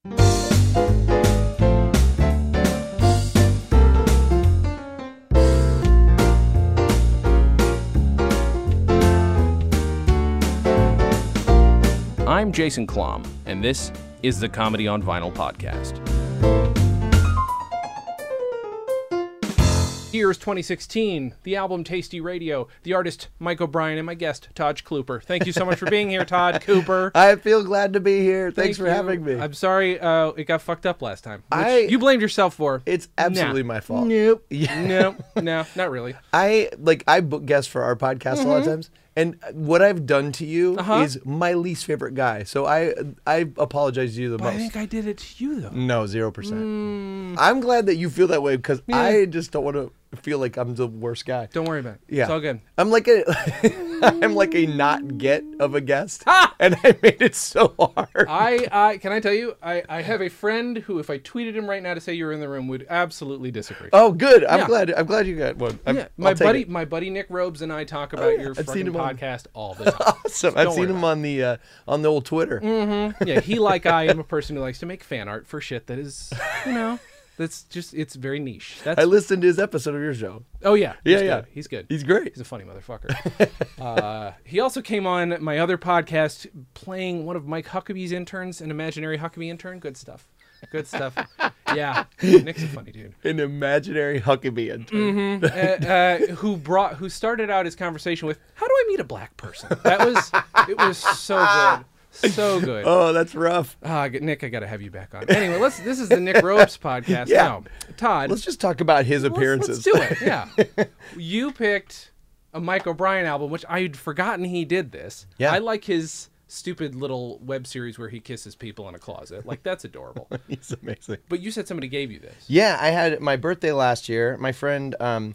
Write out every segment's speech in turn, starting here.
I'm Jason Klom, and this is the Comedy on Vinyl podcast. Here's 2016, the album Tasty Radio, the artist Mike O'Brien, and my guest, Todd Cooper. Thank you so much for being here, Todd Cooper. I feel glad to be here. Thanks for having me. I'm sorry it got fucked up last time, which you blamed yourself for. It's absolutely my fault. Nope. Yeah. No, not really. I book guests for our podcast a lot of times. And what I've done to you is my least favorite guy. So I apologize to you the most. I think I did it to you, though. No, 0%. I'm glad that you feel that way because I just don't want to feel like I'm the worst guy. Don't worry about it. Yeah. It's all good. I'm like a not get of a guest. And I made it so hard. Can I tell you, I have a friend who, if I tweeted him right now to say you're in the room, would absolutely disagree. Oh, good. I'm glad you got one. My buddy Nick Robes and I talk about your fucking podcast all the time. Awesome. I've seen him on the old Twitter. Mm-hmm. Yeah, he, like I am, a person who likes to make fan art for shit that is, that's just, it's very niche. I listened to his episode of your show. Oh, yeah. He's good. He's great. He's a funny motherfucker. He also came on my other podcast playing one of Mike Huckabee's interns, an imaginary Huckabee intern. Good stuff. Yeah. Nick's a funny dude. An imaginary Huckabee intern. Mm-hmm. Who started out his conversation with, how do I meet a black person? It was so good. So good. Oh, that's rough. Nick, I got to have you back on. Anyway, this is the Nick Robes podcast. Yeah. No, Todd. Let's just talk about his appearances. Let's do it. Yeah. You picked a Mike O'Brien album, which I'd forgotten he did this. Yeah. I like his stupid little web series where he kisses people in a closet. Like, that's adorable. He's amazing. But you said somebody gave you this. Yeah, I had my birthday last year. My friend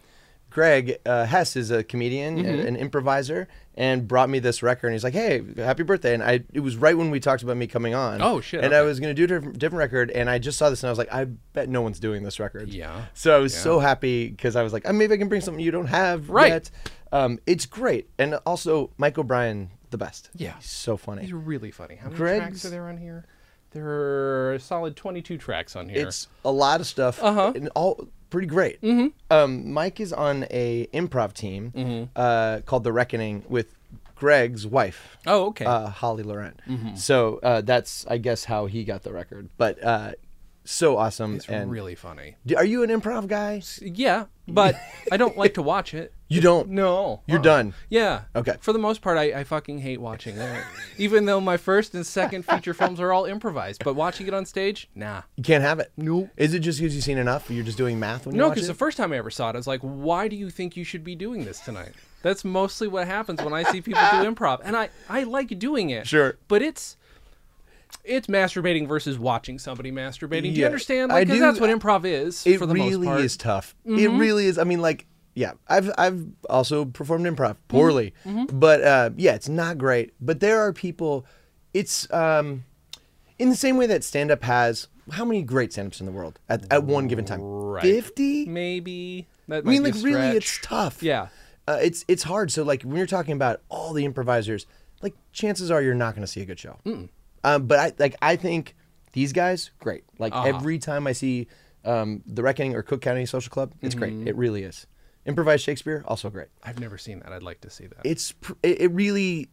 Greg Hess is a comedian, an improviser, and brought me this record. And he's like, "Hey, happy birthday!" And it was right when we talked about me coming on. Oh shit! And I was going to do a different record, and I just saw this, and I was like, "I bet no one's doing this record." Yeah. So I was so happy because I was like, "Maybe I can bring something you don't have yet." It's great, and also Mike O'Brien, the best. Yeah, he's so funny. He's really funny. How many tracks are there on here? There are a solid 22 tracks on here. It's a lot of stuff. And all pretty great. Mm-hmm. Mike is on a improv team called The Reckoning with Greg's wife. Oh, okay. Holly Laurent. Mm-hmm. So that's, I guess, how he got the record. But so awesome. It's really funny. Are you an improv guy? Yeah, but I don't like to watch it. You don't? No. You're done? Yeah. Okay. For the most part, I fucking hate watching it. Even though my first and second feature films are all improvised. But watching it on stage, nah. You can't have it? Nope. Is it just because you've seen enough? You're just doing math when you watch it? No, because the first time I ever saw it, I was like, why do you think you should be doing this tonight? That's mostly what happens when I see people do improv. And I like doing it. Sure. But it's masturbating versus watching somebody masturbating. Do you Yeah, understand? I Because do. that's what improv is, for the most part. It really is tough. It really is. I mean, like, yeah, I've also performed improv poorly, but yeah, it's not great. But there are people. It's in the same way that stand-up has how many great stand-ups in the world at one given time? Right. 50? Maybe. That I mean, might be like, a really, stretch. it's tough. Yeah. It's hard. So, like, when you're talking about all the improvisers, like, chances are you're not going to see a good show. But I think these guys, great. Like, every time I see The Reckoning or Cook County Social Club, it's great. It really is. Improvised Shakespeare, also great. I've never seen that. I'd like to see that. It's really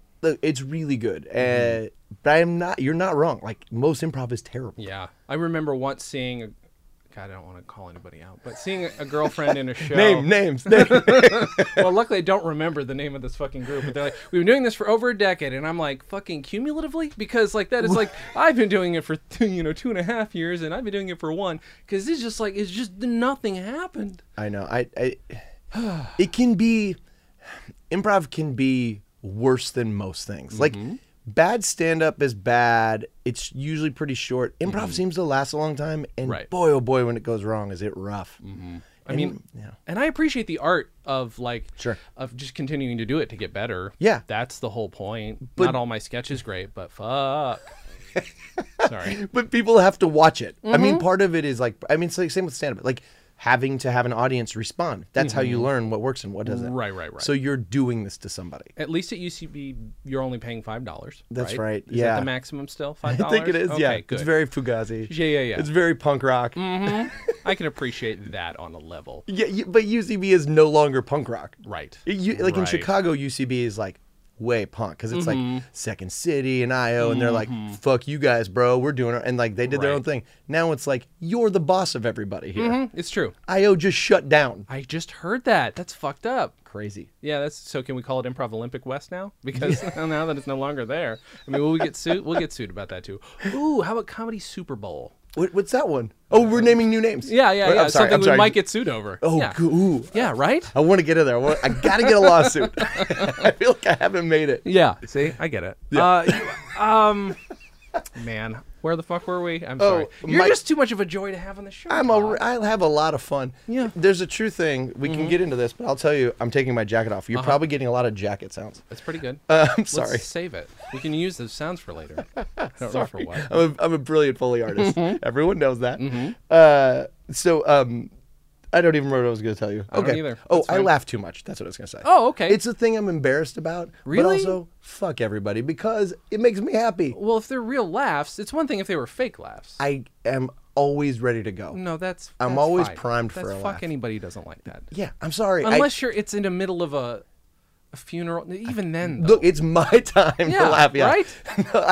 good. But you're not wrong. Like, most improv is terrible. Yeah. I remember once seeing God, I don't want to call anybody out, but seeing a girlfriend in a show. Names. Well, luckily I don't remember the name of this fucking group, but they're like, we've been doing this for over a decade, and I'm like, fucking cumulatively? Because like that is like, I've been doing it for 2.5 years, and I've been doing it for 1, because it's just like, it's just nothing happened. I know. It can be, improv can be worse than most things. Like, bad stand-up is bad. It's usually pretty short. Improv seems to last a long time, and boy, oh boy, when it goes wrong, is it rough. I mean, and I appreciate the art of like, of just continuing to do it to get better. Yeah. That's the whole point. But, not all my sketch is great, but fuck. Sorry. But people have to watch it. I mean, part of it is like, I mean, it's like same with stand-up. Like, having to have an audience respond. That's how you learn what works and what doesn't. Right. So you're doing this to somebody. At least at UCB, you're only paying $5. That's right. Is yeah. that the maximum still? $5? I think it is. Okay, yeah. good. It's very Fugazi. Yeah. It's very punk rock. I can appreciate that on a level. Yeah, but UCB is no longer punk rock. Right. Like in Right. Chicago, UCB is like way punk because it's like Second City and IO, and they're like, "Fuck you guys, bro. We're doing it," and like they did their Right. own thing. Now it's like you're the boss of everybody here. It's true. IO just shut down. I just heard that. That's fucked up. Crazy. Yeah, that's so. Can we call it Improv Olympic West now? Because now that it's no longer there, I mean, will we get sued? We'll get sued about that too. Ooh, how about Comedy Super Bowl? What's that one? Oh, we're naming new names. Yeah. I'm sorry, Something I'm sorry. we might get sued over. Oh, yeah. ooh. Yeah, right? I want to get in there. I gotta get a lawsuit. I feel like I haven't made it. Yeah. See, I get it. Man, where the fuck were we? I'm sorry. You're just too much of a joy to have on the show. I'll have a lot of fun. Yeah. There's a true thing. We can get into this, but I'll tell you, I'm taking my jacket off. You're probably getting a lot of jacket sounds. That's pretty good. I'm sorry. Let's save it. We can use those sounds for later. I don't know for what. I'm a brilliant Foley artist. Everyone knows that. I don't even remember what I was going to tell you. I don't either. Oh, That's I fine. laugh too much. That's what I was going to say. Oh, okay. It's a thing I'm embarrassed about. Really? But also, fuck everybody because it makes me happy. Well, if they're real laughs, it's one thing if they were fake laughs. I am always ready to go. No, that's I'm that's always fine. primed That's for a fuck laugh. anybody who doesn't like that. Yeah, I'm sorry. Unless it's in the middle of a funeral. Even then, though. Look, it's my time to Yeah, laugh. Yeah, right? No,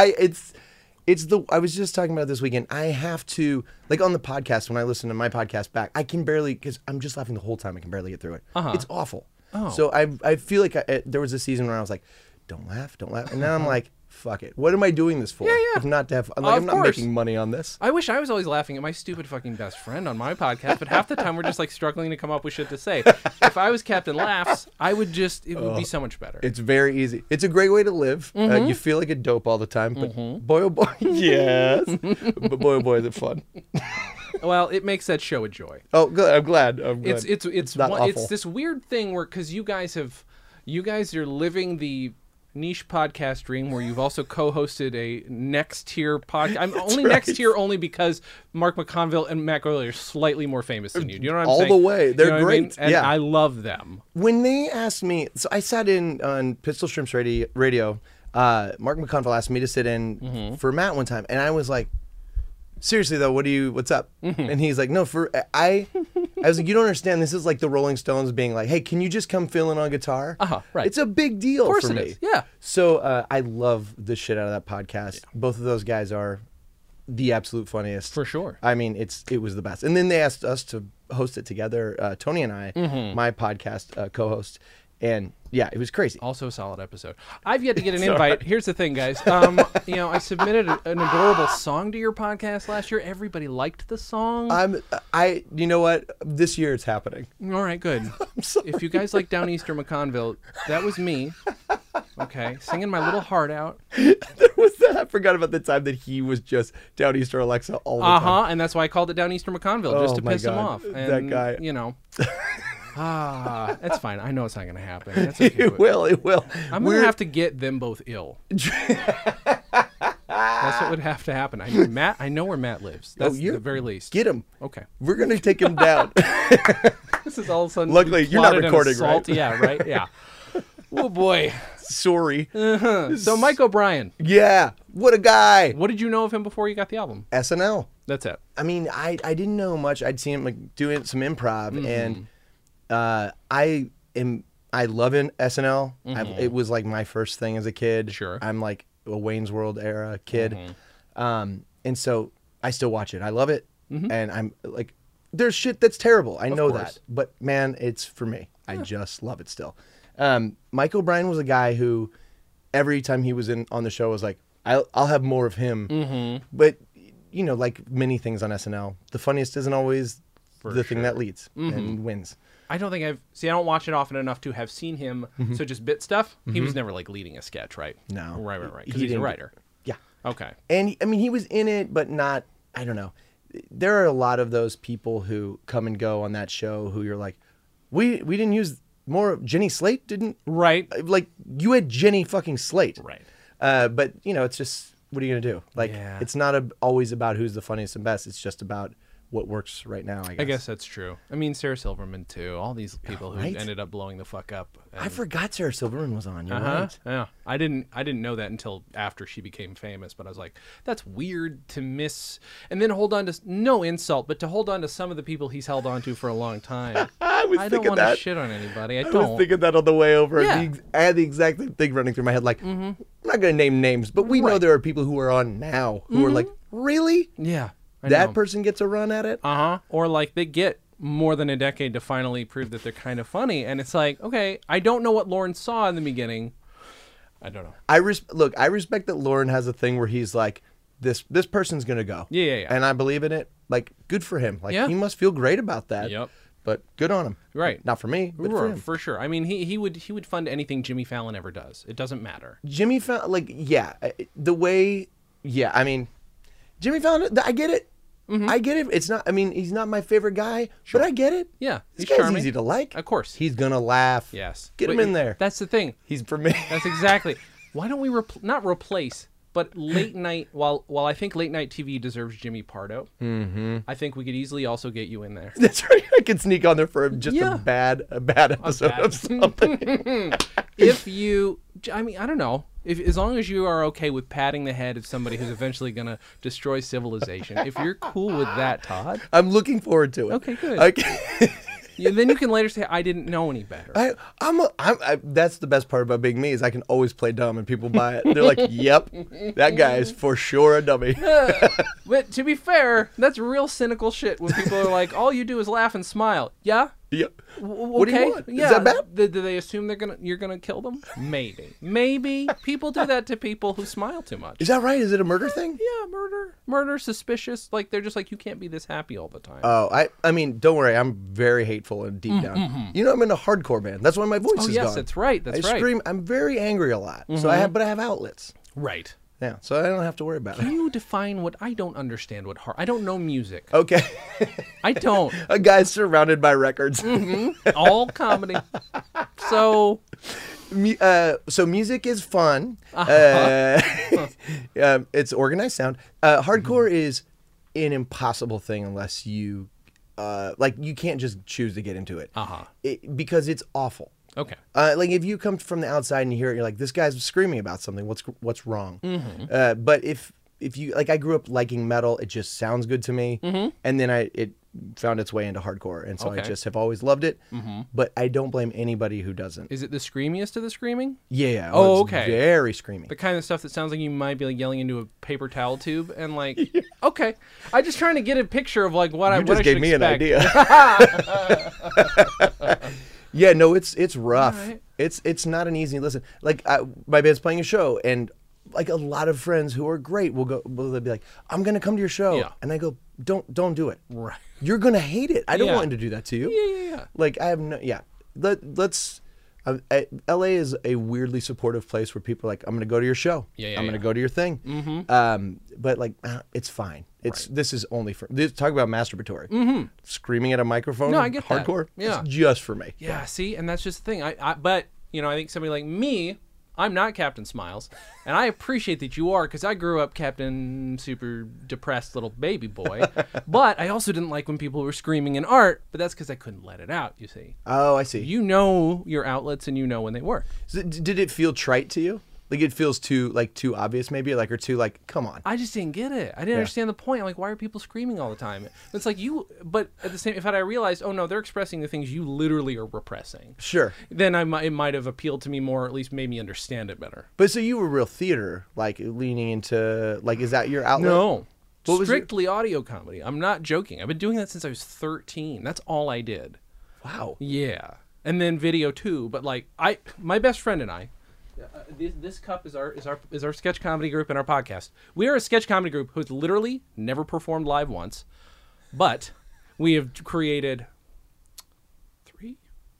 I was just talking about this weekend. I have to, like on the podcast, when I listen to my podcast back, I can barely, because I'm just laughing the whole time. I can barely get through it. It's awful. Oh. So I feel like there was a season where I was like, don't laugh. And now I'm like, fuck it. What am I doing this for? Yeah. If not to have, I'm Of not course. making money on this. I wish I was always laughing at my stupid fucking best friend on my podcast, but half the time we're just like struggling to come up with shit to say. If I was Captain Laughs, it would be so much better. It's very easy. It's a great way to live. You feel like a dope all the time, but boy, oh boy, yes. But boy, oh boy, is it fun. Well, it makes that show a joy. Oh, good. I'm glad. It's not awful. it's this weird thing where because you guys are living the niche podcast dream where you've also co-hosted a next tier podcast. I'm only next tier only because Mark McConville and Matt Gourley are slightly more famous than you. Do you know what I'm All saying? the way. They're You know what I mean? great. And Yeah. I love them. When they asked me, so I sat in on Pistol Shrimps radio. Mark McConville asked me to sit in for Matt one time, and I was like, seriously though, what's up? And he's like, no, I was like, you don't understand. This is like the Rolling Stones being like, hey, can you just come fill in on guitar? Right. It's a big deal Of course for it me. is. Yeah. So I love the shit out of that podcast. Yeah. Both of those guys are the absolute funniest. For sure. I mean, it was the best. And then they asked us to host it together, Tony and I, my podcast co-host. And yeah, it was crazy. Also a solid episode. I've yet to get an invite. Here's the thing, guys. I submitted an adorable song to your podcast last year. Everybody liked the song. You know what? This year it's happening. All right, good. I'm sorry. If you guys like Downeaster McConville, that was me. Okay, singing my little heart out. There was that. I forgot about the time that he was just Downeaster Alexa all the time. And that's why I called it Downeaster McConville, just to my piss him God. off. And, That guy. That's fine. I know it's not going to happen. That's okay. It will. I'm going to have to get them both ill. That's what would have to happen. I know where Matt lives. That's the very least. Get him. Okay. We're going to take him down. This is all of a sudden. Luckily, you're not recording, right? Yeah, right? Yeah. Oh, boy. Sorry. So, Mike O'Brien. Yeah. What a guy. What did you know of him before you got the album? SNL. That's it. I mean, I didn't know much. I'd seen him like doing some improv, and I love SNL. It was like my first thing as a kid. Sure. I'm like a Wayne's World era kid, and so I still watch it. I love it, and I'm like, there's shit that's terrible. I know course. that, but man, it's for me. I just love it still. Mike O'Brien was a guy who, every time he was on the show, was like, I'll have more of him. But you know, like many things on SNL, the funniest isn't always the thing that leads and wins. I don't think I don't watch it often enough to have seen him. So just bit stuff. He was never like leading a sketch, right? No. Right. Because he's a writer. Yeah. Okay. And I mean, he was in it, but not, I don't know. There are a lot of those people who come and go on that show who you're like, we didn't use more. Jenny Slate didn't. Right. Like, you had Jenny fucking Slate. Right. But, you know, it's just, what are you going to do? Like, it's not always about who's the funniest and best. It's just about what works right now. I guess. I guess that's true. I mean, Sarah Silverman too. All these people who right? ended up blowing the fuck up. I forgot Sarah Silverman was on. You're right. Yeah, I didn't know that until after she became famous. But I was like, that's weird to miss, and then hold on to no insult, but to hold on to some of the people he's held on to for a long time. I don't want to shit on anybody. I was thinking that on the way over. Yeah. I had the exact same thing running through my head. Like, I'm not going to name names, but we know there are people who are on now who are like, really? Yeah. That person gets a run at it? Or like they get more than a decade to finally prove that they're kind of funny. And it's like, okay, I don't know what Lauren saw in the beginning. I don't know. I respect that Lauren has a thing where he's like, this person's going to go. Yeah. And I believe in it. Like, good for him. Like, he must feel great about that. Yep. But good on him. Right. Not for me, but for him. For sure. I mean, he would fund anything Jimmy Fallon ever does. It doesn't matter. Jimmy Fallon, like, yeah. The way, yeah, I mean, Jimmy Fallon, I get it. I get it. It's not, I mean, he's not my favorite guy, but I get it. Yeah. This guy's charming. easy to like. Of course. He's going to laugh. Yes. Get him in there. That's the thing. He's for me. That's exactly. Why don't we not replace, but late night, while I think late night TV deserves Jimmy Pardo, I think we could easily also get you in there. That's right. I could sneak on there for just a bad episode of something. If you, I mean, I don't know. As long as you are okay with patting the head of somebody who's eventually going to destroy civilization, if you're cool with that, Todd. I'm looking forward to it. Okay, good. Then you can later say, I didn't know any better. That's the best part about being me is I can always play dumb and people buy it. They're like, yep, that guy is for sure a dummy. But to be fair, that's real cynical shit when people are like, all you do is laugh and smile. Yeah? Yeah. What do you want? Yeah. Is that bad? Do they assume you're gonna kill them? Maybe. People do that to people who smile too much. Is that right? Is it a murder thing? Yeah, murder, suspicious. Like they're just like, you can't be this happy all the time. Oh, I mean, don't worry. I'm very hateful and deep down. You know, I'm in a hardcore band. That's why my voice is gone. Yes, that's right. I scream. I'm very angry a lot. So I have outlets. Right. Yeah, so I don't have to worry about it. Can you define what I don't understand? I don't know music. Okay. I don't. A guy's surrounded by records. All comedy. So music is fun. It's organized sound. Hardcore is an impossible thing unless you you can't just choose to get into it. Because it's awful. Okay. Like if you come from the outside and you hear it, you're like, this guy's screaming about something. What's wrong? But if you like, I grew up liking metal. It just sounds good to me. And then it found its way into hardcore, and so I just have always loved it. But I don't blame anybody who doesn't. Is it the screamiest of the screaming? Yeah. Oh, it's okay. Very screaming. The kind of stuff that sounds like you might be like yelling into a paper towel tube, and like, okay, I'm just trying to get a picture of like what I should expect. You just gave me an idea. Yeah, no, it's rough. Right. It's not an easy listen. Like my band's playing a show, and like a lot of friends who are great they'll be like, I'm gonna come to your show, and I go, don't do it. Right. You're gonna hate it. I don't want to do that to you. Yeah. Like I have no. Yeah. Let's. LA is a weirdly supportive place where people are like, I'm gonna go to your show. I'm gonna go to your thing. But like, it's fine. This is only for talk about masturbatory. Screaming at a microphone. No, I get that. Hardcore. Yeah. It's just for me. Yeah. See, and that's just the thing. But you know, I think somebody like me, I'm not Captain Smiles, and I appreciate that you are, because I grew up Captain Super Depressed Little Baby Boy. But I also didn't like when people were screaming in art, but that's because I couldn't let it out, you see. Oh, I see. You know your outlets, and you know when they work. So, did it feel trite to you? Like it feels too obvious maybe, like, or too like, come on. I just didn't get it. I didn't understand the point. I'm like, why are people screaming all the time? It's like but at the same, if I realized, oh no, they're expressing the things you literally are repressing. Sure. Then it might have appealed to me more, or at least made me understand it better. But so you were real theater, like leaning into, like, is that your outlet? No. Strictly audio comedy. I'm not joking. I've been doing that since I was 13. That's all I did. Wow. Yeah. And then video too, but like my best friend and I, this cup is our sketch comedy group and our podcast. We are a sketch comedy group who's literally never performed live once, but we have created three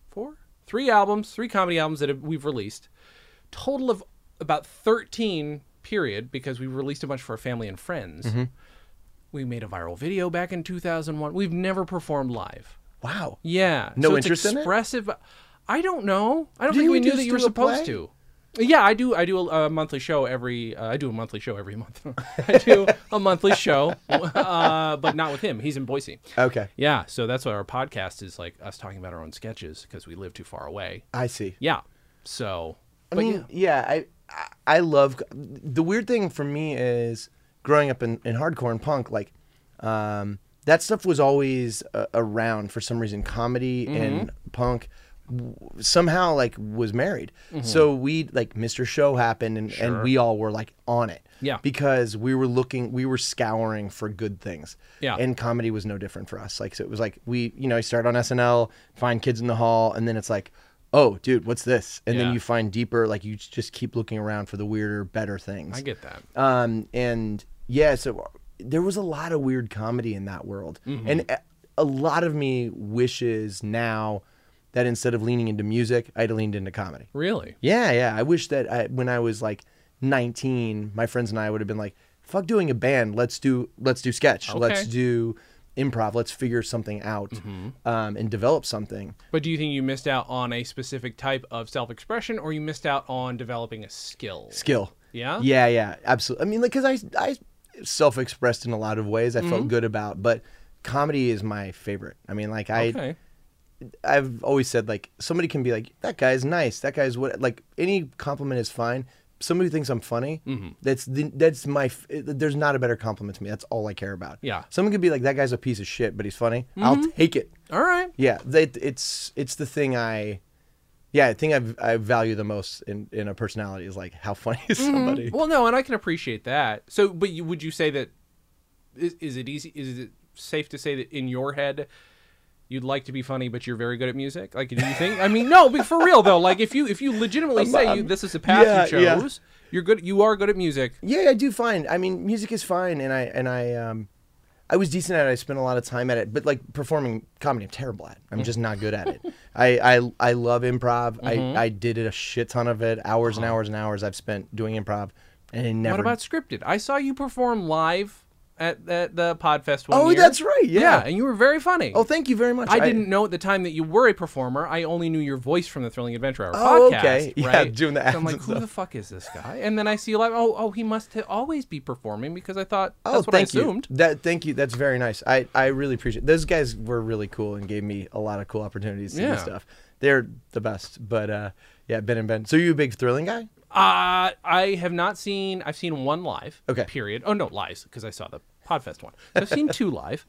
comedy albums that we've released, total of about 13 period, because we released a bunch for our family and friends. We made a viral video back in 2001. We've never performed live. Wow. Yeah. No so interest it's expressive. I don't know. I don't think we knew that you were supposed to. Yeah, I do a monthly show every. I do a monthly show every month. I do a monthly show, but not with him. He's in Boise. Okay. Yeah, so that's what our podcast is like. Us talking about our own sketches because we live too far away. I see. Yeah. So. I mean, I love the weird thing for me is growing up in hardcore and punk. Like, that stuff was always around for some reason. Comedy and punk somehow like was married. So we like Mr. Show happened and we all were like on it. Yeah. Because we were scouring for good things. Yeah. And comedy was no different for us. Like, so it was like you start on SNL, find Kids in the Hall, and then it's like, oh, dude, what's this? And then you find deeper, like you just keep looking around for the weirder, better things. I get that. And yeah, so there was a lot of weird comedy in that world. And a lot of me wishes now that instead of leaning into music, I'd leaned into comedy. Really? Yeah. I wish that when I was like 19, my friends and I would have been like, fuck doing a band. Let's do sketch. Okay. Let's do improv. Let's figure something out and develop something. But do you think you missed out on a specific type of self-expression, or you missed out on developing a skill? Yeah? Yeah, absolutely. I mean, like, because I self-expressed in a lot of ways I felt good about, but comedy is my favorite. I mean, like, I've always said, like, somebody can be like, that guy's nice, that guy's what, like, any compliment is fine. Somebody who thinks I'm funny, that's there's not a better compliment to me. That's all I care about. Yeah. Someone could be like, that guy's a piece of shit, but he's funny. I'll take it. All right. Yeah. It's the thing I value the most in a personality is like, how funny is somebody? Well, no, and I can appreciate that. So, but would you say that, is it safe to say that in your head, you'd like to be funny, but you're very good at music? Like, do you think? I mean, no, but for real though. Like, if you legitimately say this is a path you chose, you're good. You are good at music. Yeah, I do find. I mean, music is fine, and I was decent at it. I spent a lot of time at it, but like performing comedy, I'm terrible at. I'm just not good at it. I love improv. I did a shit ton of it, hours and hours and hours I've spent doing improv, and it never. What about scripted? I saw you perform live at the Podfest one year. Oh, that's right. Yeah, and you were very funny. Oh, thank you very much. I didn't know at the time that you were a performer. I only knew your voice from the Thrilling Adventure Hour podcast. Okay. Right? Yeah, doing the ads. So I'm like, who the fuck is this guy? And then I see you live. Oh, he must always be performing because I thought that's what I assumed. Thank you. That's very nice. I really appreciate it. Those guys were really cool and gave me a lot of cool opportunities to do stuff. They're the best. But yeah, Ben and Ben. So you a big Thrilling guy? I have not seen. I've seen one live. Okay. Period. Oh no, lies, because I saw the Podfest one. So I've seen two live,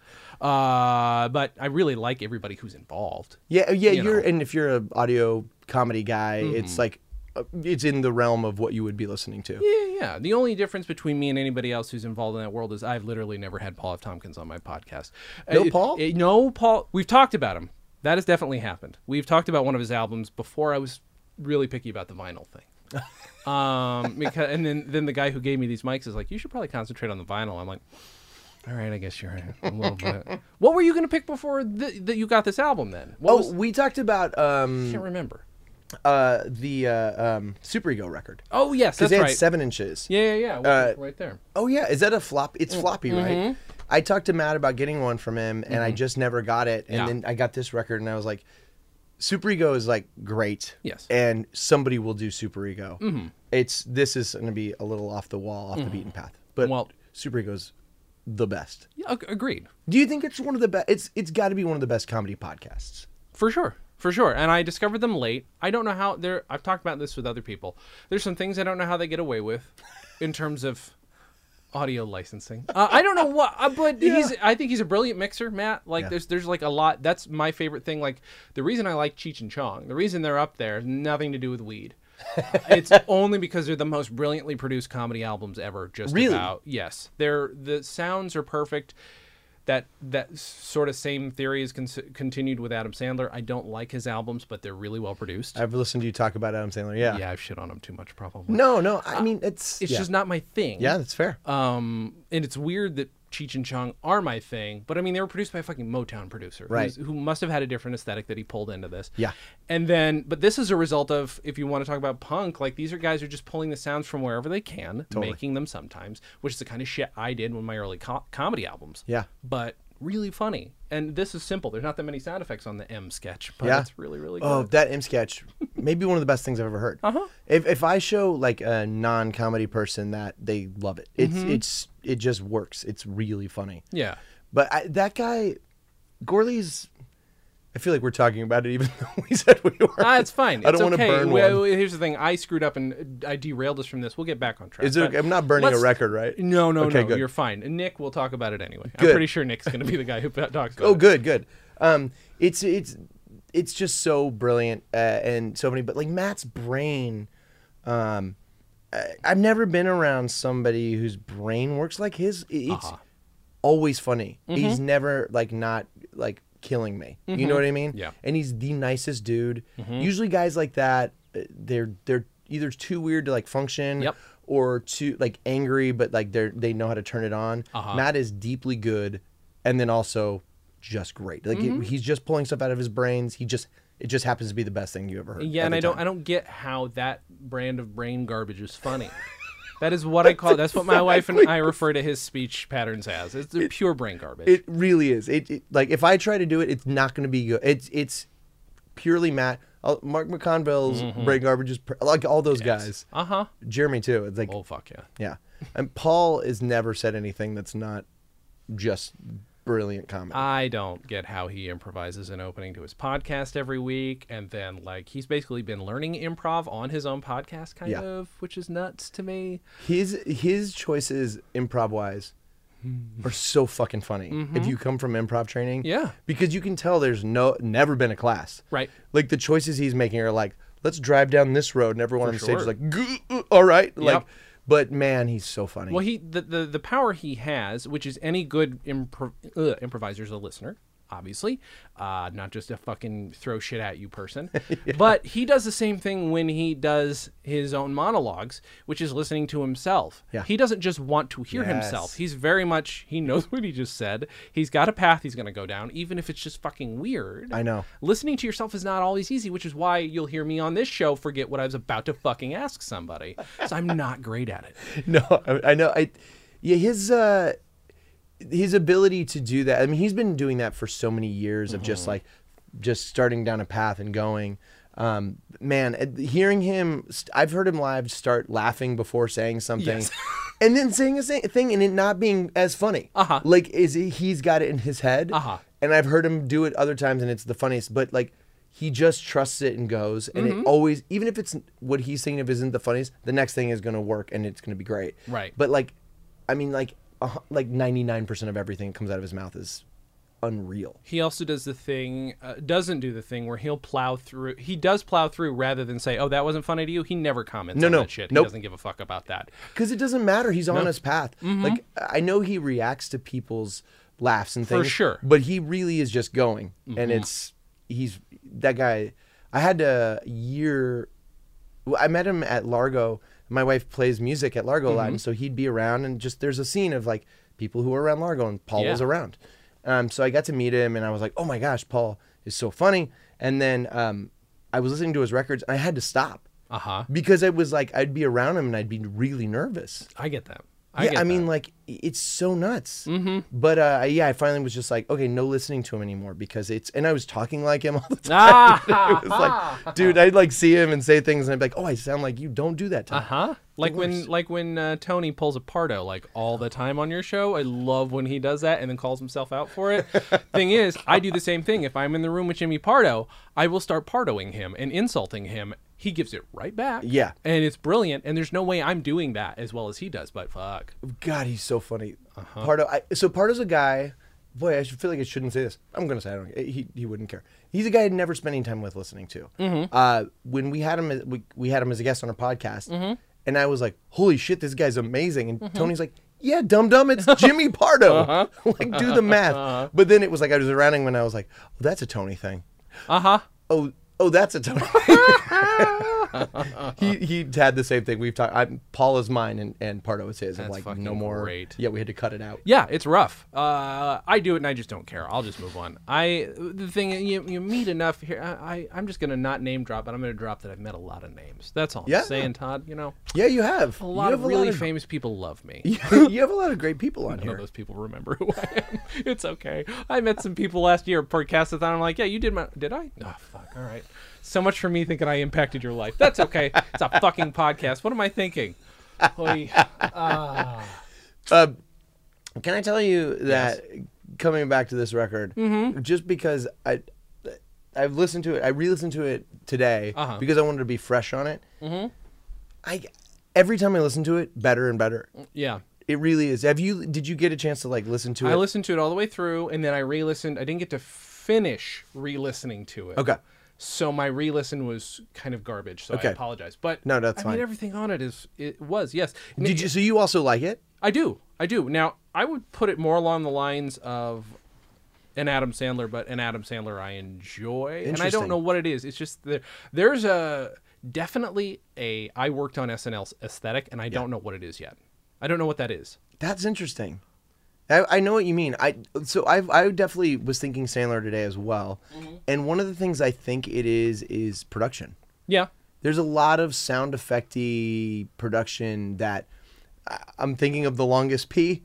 but I really like everybody who's involved. Yeah. And if you're an audio comedy guy, it's like it's in the realm of what you would be listening to. Yeah. The only difference between me and anybody else who's involved in that world is I've literally never had Paul F. Tompkins on my podcast. No Paul? No Paul. We've talked about him. That has definitely happened. We've talked about one of his albums before I was really picky about the vinyl thing. Because and then the guy who gave me these mics is like, you should probably concentrate on the vinyl. I'm like, all right, I guess you're right. A little bit. What were you going to pick before that you got this album then? We talked about I can't remember. The Super Ego record. Oh yes, that's right. Because they had 7 inches. Yeah. Right there. Oh yeah, is that a flop? It's floppy, right? I talked to Matt about getting one from him, and I just never got it. And then I got this record, and I was like, Super Ego is like great. Yes. And somebody will do Super Ego. This is going to be a little off the wall, off the beaten path. But Super Ego's the best. Yeah, agreed. Do you think it's one of the best? It's got to be one of the best comedy podcasts. For sure. And I discovered them late. I don't know how I've talked about this with other people. There's some things I don't know how they get away with in terms of audio licensing. I don't know what, but I think he's a brilliant mixer, Matt. Like there's like a lot. That's my favorite thing. Like the reason I like Cheech and Chong, the reason they're up there has nothing to do with weed. It's only because they're the most brilliantly produced comedy albums ever. Just really? About. Yes. The sounds are perfect. That sort of same theory is continued with Adam Sandler. I don't like his albums, but they're really well produced. I've listened to you talk about Adam Sandler. Yeah. Yeah, I've shit on him too much, probably. No. I mean, it's just not my thing. Yeah, that's fair. And it's weird that Cheech and Chong are my thing, but I mean, they were produced by a fucking Motown producer, right? Who must have had a different aesthetic that he pulled into this. Yeah. And then, but this is a result of, if you want to talk about punk, like these are guys who are just pulling the sounds from wherever they can, making them sometimes, which is the kind of shit I did with my early comedy albums. Yeah. But really funny. And this is simple. There's not that many sound effects on the M sketch, but Yeah. it's really, really good. Oh, that M sketch, maybe one of the best things I've ever heard. If I show like a non-comedy person that, they love it. It just works. It's really funny. Yeah. But that guy, Gorley's. I feel like we're talking about it even though we said we were. It's fine. I don't want to burn one. Here's the thing. I screwed up and I derailed us from this. We'll get back on track. Is it? I'm not burning a record, right? No, Okay, no. good. You're fine. And Nick, we'll talk about it anyway. Good. I'm pretty sure Nick's going to be the guy who talks about it. Oh, good. It's just so brilliant and so many. But like Matt's brain, I've never been around somebody whose brain works like his. It's always funny. He's never like not like killing me. You know what I mean? Yeah. And he's the nicest dude. Usually guys like that, they're either too weird to like function. Yep. Or too like angry, but like they know how to turn it on. Matt is deeply good, and then also just great. Like he's just pulling stuff out of his brains. It just happens to be the best thing you ever heard. Yeah, and I don't get how that brand of brain garbage is funny. That is what I call. That's what my wife and I refer to his speech patterns as. It's pure brain garbage. It really is. It like if I try to do it, it's not going to be good. It's purely Matt. Mark McConville's brain garbage is like all those guys. Jeremy too. It's like oh fuck yeah. Yeah. And Paul has never said anything that's not just brilliant comedy. I don't get how he improvises an opening to his podcast every week, and then like he's basically been learning improv on his own podcast, kind of, which is nuts to me. His choices improv wise are so fucking funny. If you come from improv training, because you can tell there's never been a class, right? Like the choices he's making are like, let's drive down this road, and everyone on the stage is like, all right, like. But man, he's so funny. Well, the power he has, which is any good improviser's a listener, obviously, not just a fucking throw shit at you person. But he does the same thing when he does his own monologues, which is listening to himself. He doesn't just want to hear himself. He's very much, he knows what he just said. He's got a path he's going to go down, even if it's just fucking weird. I know. Listening to yourself is not always easy, which is why you'll hear me on this show forget what I was about to fucking ask somebody. So I'm not great at it. No, I know. His ability to do that. I mean, he's been doing that for so many years of just starting down a path and going. Man, hearing him, I've heard him live start laughing before saying something, and then saying a thing and it not being as funny. Like he's got it in his head, and I've heard him do it other times, and it's the funniest. But like he just trusts it and goes, and it always, even if it's what he's thinking of isn't the funniest, the next thing is going to work and it's going to be great. Right. But like, I mean, like 99% of everything that comes out of his mouth is unreal. He also does the thing, doesn't do the thing where he'll plow through. He does plow through rather than say, "Oh, that wasn't funny to you." He never comments on that shit. He doesn't give a fuck about that because it doesn't matter. He's on his path. Like I know he reacts to people's laughs and things for sure, but he really is just going, and he's that guy. I had I met him at Largo. My wife plays music at Largo a lot, and so he'd be around, and just there's a scene of like people who are around Largo, and Paul was around. So I got to meet him, and I was like, oh my gosh, Paul is so funny. And then I was listening to his records, and I had to stop because it was like I'd be around him, and I'd be really nervous. I get that. I mean, like, it's so nuts. But, I finally was just like, okay, no listening to him anymore because and I was talking like him all the time. It was like, dude, I'd like see him and say things and I'd be like, oh, I sound like you. Don't do that to me. Like when Tony pulls a Pardo like all the time on your show. I love when he does that and then calls himself out for it. Thing is, I do the same thing. If I'm in the room with Jimmy Pardo, I will start Pardoing him and insulting him. He gives it right back. Yeah. And it's brilliant. And there's no way I'm doing that as well as he does, but fuck. God, he's so funny. Pardo. So Pardo's a guy, boy, I feel like I shouldn't say this. I'm going to say I don't. He wouldn't care. He's a guy I'd never spend any time with listening to. When we had him, we had him as a guest on our podcast. And I was like, holy shit, this guy's amazing. And Tony's like, yeah, dum-dum, it's Jimmy Pardo. Like, do the math. But then it was like I was around him when I was like, oh, that's a Tony thing. Oh, Oh, that's a Tony. he had the same thing. We've talked. Paul is mine, and Pardo is his. That's I'm like, fucking no more. great. Yeah, we had to cut it out. Yeah, it's rough. I do it and I just don't care. I'll just move on. The thing you meet enough here. I'm just gonna not name drop, but I'm gonna drop that I've met a lot of names. That's all I'm saying, Todd. You know. Yeah, you have A lot of really famous people love me. You have a lot of great people on None of here. those people remember who I am. It's okay. I met some people last year at Podcastathon. I'm like, yeah, you did Did I? Oh, fuck. All right. So much for me thinking I impacted your life. That's okay. It's a fucking podcast. What am I thinking? Can I tell you that coming back to this record, just because I've listened to it, I re-listened to it today because I wanted to be fresh on it. Every time I listen to it, better and better. Yeah. It really is. Did you get a chance to like listen to it? I listened to it all the way through, and then I re-listened. I didn't get to finish re-listening to it. Okay. So my re-listen was kind of garbage. So I apologize. But no, that's I fine. mean, everything on it was yes. Did you? So you also like it? I do. Now I would put it more along the lines of an Adam Sandler, but an Adam Sandler I enjoy, and I don't know what it is. It's just there's definitely I worked on SNL's aesthetic, and I don't know what it is yet. I don't know what that is. That's interesting. I know what you mean. I definitely was thinking Sandler today as well. And one of the things I think it is production. Yeah. There's a lot of sound effecty production that I'm thinking of The Longest P.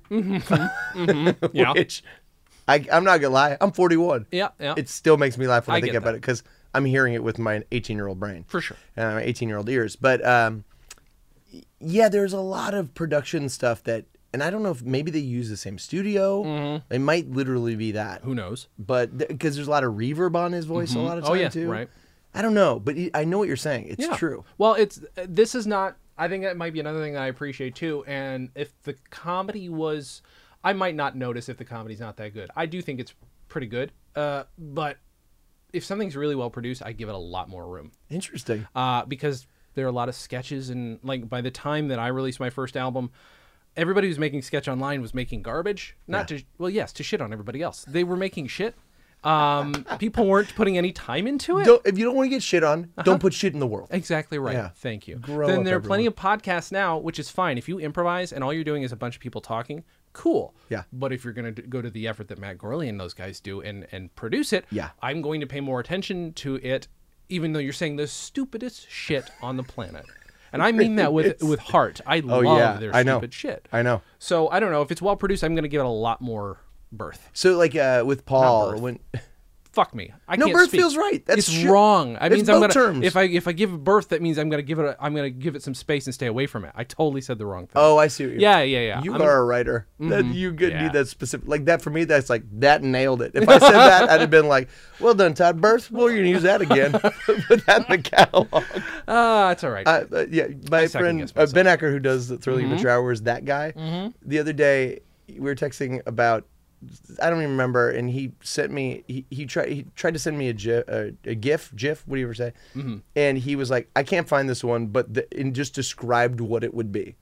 Yeah. Which I'm not gonna lie, I'm 41. Yeah. It still makes me laugh when I think get about that. it because I'm hearing it with my 18-year-old brain. For sure. And my 18-year-old ears. But yeah, there's a lot of production stuff that. And I don't know if maybe they use the same studio. It might literally be that. Who knows? But because there's a lot of reverb on his voice a lot of time too. Right. I don't know, but I know what you're saying. It's true. Well, this is not. I think that might be another thing that I appreciate too. And if the comedy was, I might not notice if the comedy's not that good. I do think it's pretty good. But if something's really well produced, I give it a lot more room. Interesting. Because there are a lot of sketches, and like by the time that I released my first album, everybody who's making sketch online was making garbage. To shit on everybody else. They were making shit. People weren't putting any time into it. If you don't want to get shit on, don't put shit in the world. Exactly right. Yeah. Thank you. Then there are plenty of podcasts now, which is fine. If you improvise and all you're doing is a bunch of people talking, cool. Yeah. But if you're going to go to the effort that Matt Gorley and those guys do and produce it, I'm going to pay more attention to it, even though you're saying the stupidest shit on the planet. And I mean that with heart. I love their stupid shit. I know. So I don't know. If it's well produced, I'm going to give it a lot more birth. So like with Paul, when Fuck me. I no can't birth speak. feels right. That's it's wrong. That means I'm both gonna. terms. If I give birth, that means I'm gonna give it some space and stay away from it. I totally said the wrong thing. Oh, I see. What yeah. You are a writer. That you could Yeah. need that specific like that for me. That's like that nailed it. If I said that, I'd have been like, "Well done, Todd. Birth. Well, you're gonna use that again. Put that in the catalog." It's all right. Yeah, my friend Ben Acker, who does the Thrilling Adventure Hours, that guy. The other day, we were texting about. I don't even remember, and he sent me. He tried to send me a GIF. What do you ever say? And he was like, "I can't find this one," but and just described what it would be.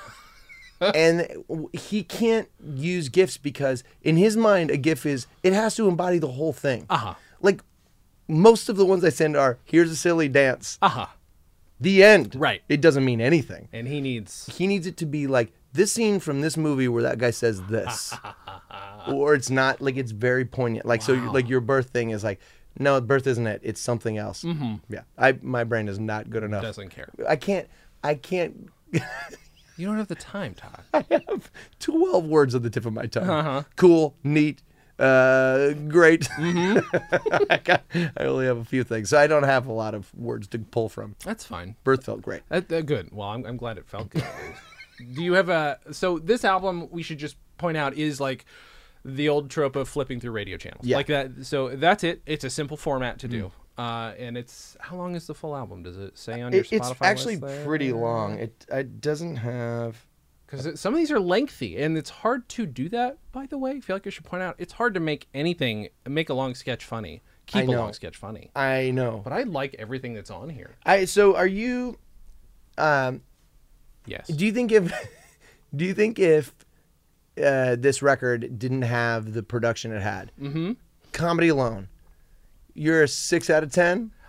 And he can't use GIFs because in his mind, a GIF it has to embody the whole thing. Like most of the ones I send are, "Here's a silly dance." The end. Right. It doesn't mean anything. And he needs it to be like this scene from this movie where that guy says this. Or it's not like it's very poignant. Like so like your birth thing is like, no, birth isn't it. It's something else. Yeah. My brain is not good enough. doesn't care. I can't You don't have the time, Todd. I have 12 words on the tip of my tongue. Cool, neat, great. I only have a few things, so I don't have a lot of words to pull from. That's fine. Birth felt great. Good. Well, I'm glad it felt good. Do you have so this album, we should just point out, is like the old trope of flipping through radio channels. Yeah. Like that. So that's it. It's a simple format to do. And it's, how long is the full album? Does it say on your Spotify It's actually list there? pretty long. It doesn't have... Because some of these are lengthy, and it's hard to do that, by the way. I feel like I should point out, it's hard to make a long sketch funny. Keep a long sketch funny. I know. But I like everything that's on here. So are you... Yes. Do you think if this record didn't have the production it had, comedy alone, you're a 6 out of 10?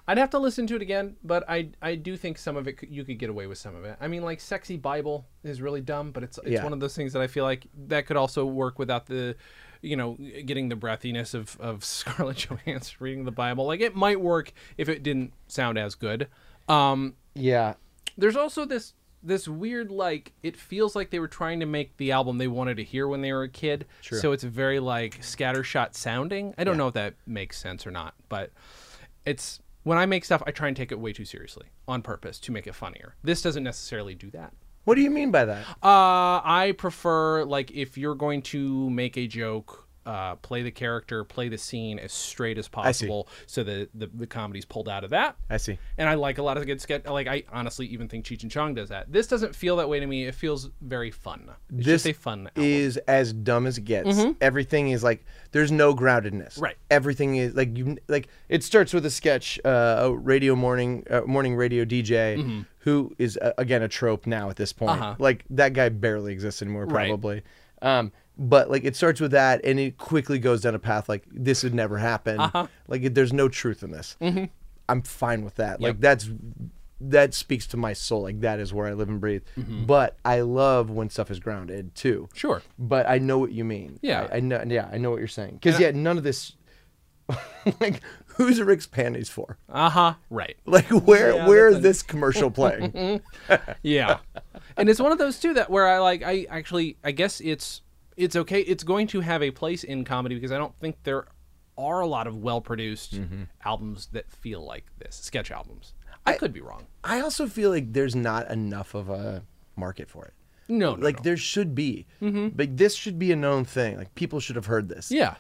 I'd have to listen to it again, but I do think some of it you could get away with some of it. I mean, like Sexy Bible is really dumb, but it's one of those things that I feel like that could also work without the, getting the breathiness of Scarlett Johansson reading the Bible. Like it might work if it didn't sound as good. Yeah. There's also this weird, like, it feels like they were trying to make the album they wanted to hear when they were a kid. True. So it's very like scattershot sounding. I don't know if that makes sense or not, but it's when I make stuff, I try and take it way too seriously on purpose to make it funnier. This doesn't necessarily do that. What do you mean by that? I prefer, like, if you're going to make a joke, play the character, play the scene as straight as possible, so that the comedy's pulled out of that. I see. And I like a lot of the good sketch. Like, I honestly even think Cheech and Chong does that. This doesn't feel that way to me. It feels very fun. It's just a fun album. Is as dumb as it gets. Everything is like, there's no groundedness. Right. Everything is like it starts with a sketch, a morning radio DJ who is again a trope now at this point. Like that guy barely exists anymore, probably. Right. But like it starts with that, and it quickly goes down a path like this would never happen. Like there's no truth in this. I'm fine with that. Like that speaks to my soul. Like that is where I live and breathe. But I love when stuff is grounded too. Sure. But I know what you mean. Yeah. I know. Yeah, I know what you're saying. Because none of this. Like, who's Rick's panties for? Right. Like where is this commercial playing? Yeah. And it's one of those too that where I guess it's okay. It's going to have a place in comedy because I don't think there are a lot of well-produced albums that feel like this, sketch albums. I could be wrong. I also feel like there's not enough of a market for it. No. There should be. Like this should be a known thing. Like people should have heard this. Yeah.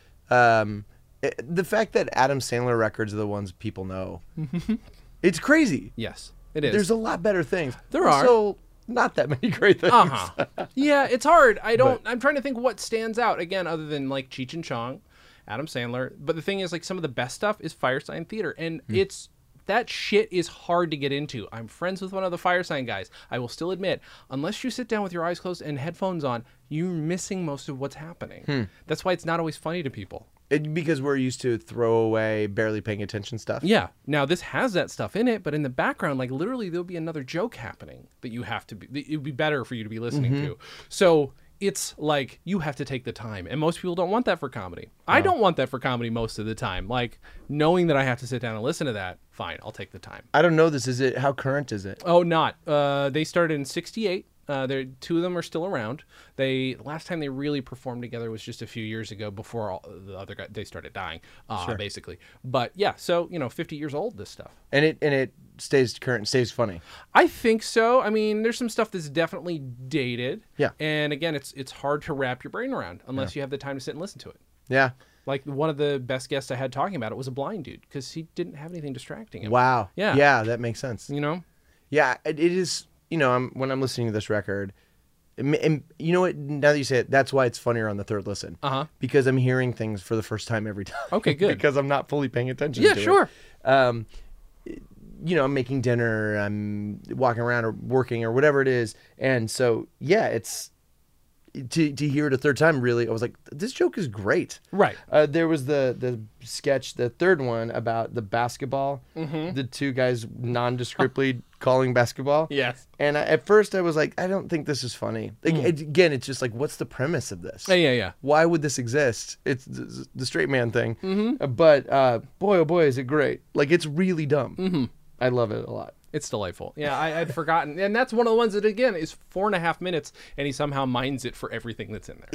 The fact that Adam Sandler records are the ones people know, it's crazy. Yes, it is. There's a lot better things. There are. So not that many great things. Yeah, it's hard. I'm trying to think what stands out again, other than like Cheech and Chong, Adam Sandler. But the thing is, like some of the best stuff is Firesign Theater, and that shit is hard to get into. I'm friends with one of the Firesign guys. I will still admit, unless you sit down with your eyes closed and headphones on, you're missing most of what's happening. That's why it's not always funny to people. Because we're used to throwaway, barely paying attention stuff. Yeah. Now this has that stuff in it, but in the background, like literally, there'll be another joke happening that you have to be. It would be better for you to be listening to. So it's like you have to take the time, and most people don't want that for comedy. No. I don't want that for comedy most of the time. Like knowing that I have to sit down and listen to that. Fine, I'll take the time. I don't know this. Is it? How current is it? Oh, not. They started in '68. Two of them are still around. Last time they really performed together was just a few years ago before all the other guys they started dying, basically. But yeah, so 50 years old, this stuff. And it stays current, stays funny. I think so. I mean, there's some stuff that's definitely dated. Yeah. And again, it's hard to wrap your brain around unless you have the time to sit and listen to it. Yeah. Like one of the best guests I had talking about it was a blind dude because he didn't have anything distracting him. Wow. Yeah. Yeah, that makes sense. Yeah, it is. When I'm listening to this record, and you know what? Now that you say it, that's why it's funnier on the third listen. Because I'm hearing things for the first time every time. Okay, good. Because I'm not fully paying attention to it. Yeah, sure. I'm making dinner, I'm walking around or working or whatever it is. And so, yeah, it's to hear it a third time, really, I was like, this joke is great. Right. There was the sketch, the third one, about the basketball. The two guys nondescriptly calling basketball. Yes. And at first I was like, I don't think this is funny. Again, it's just like, what's the premise of this? Yeah. Why would this exist? It's the straight man thing. But boy, oh boy, is it great. Like, it's really dumb. I love it a lot. It's delightful. Yeah, I'd forgotten. And that's one of the ones that, again, is 4.5 minutes, and he somehow mines it for everything that's in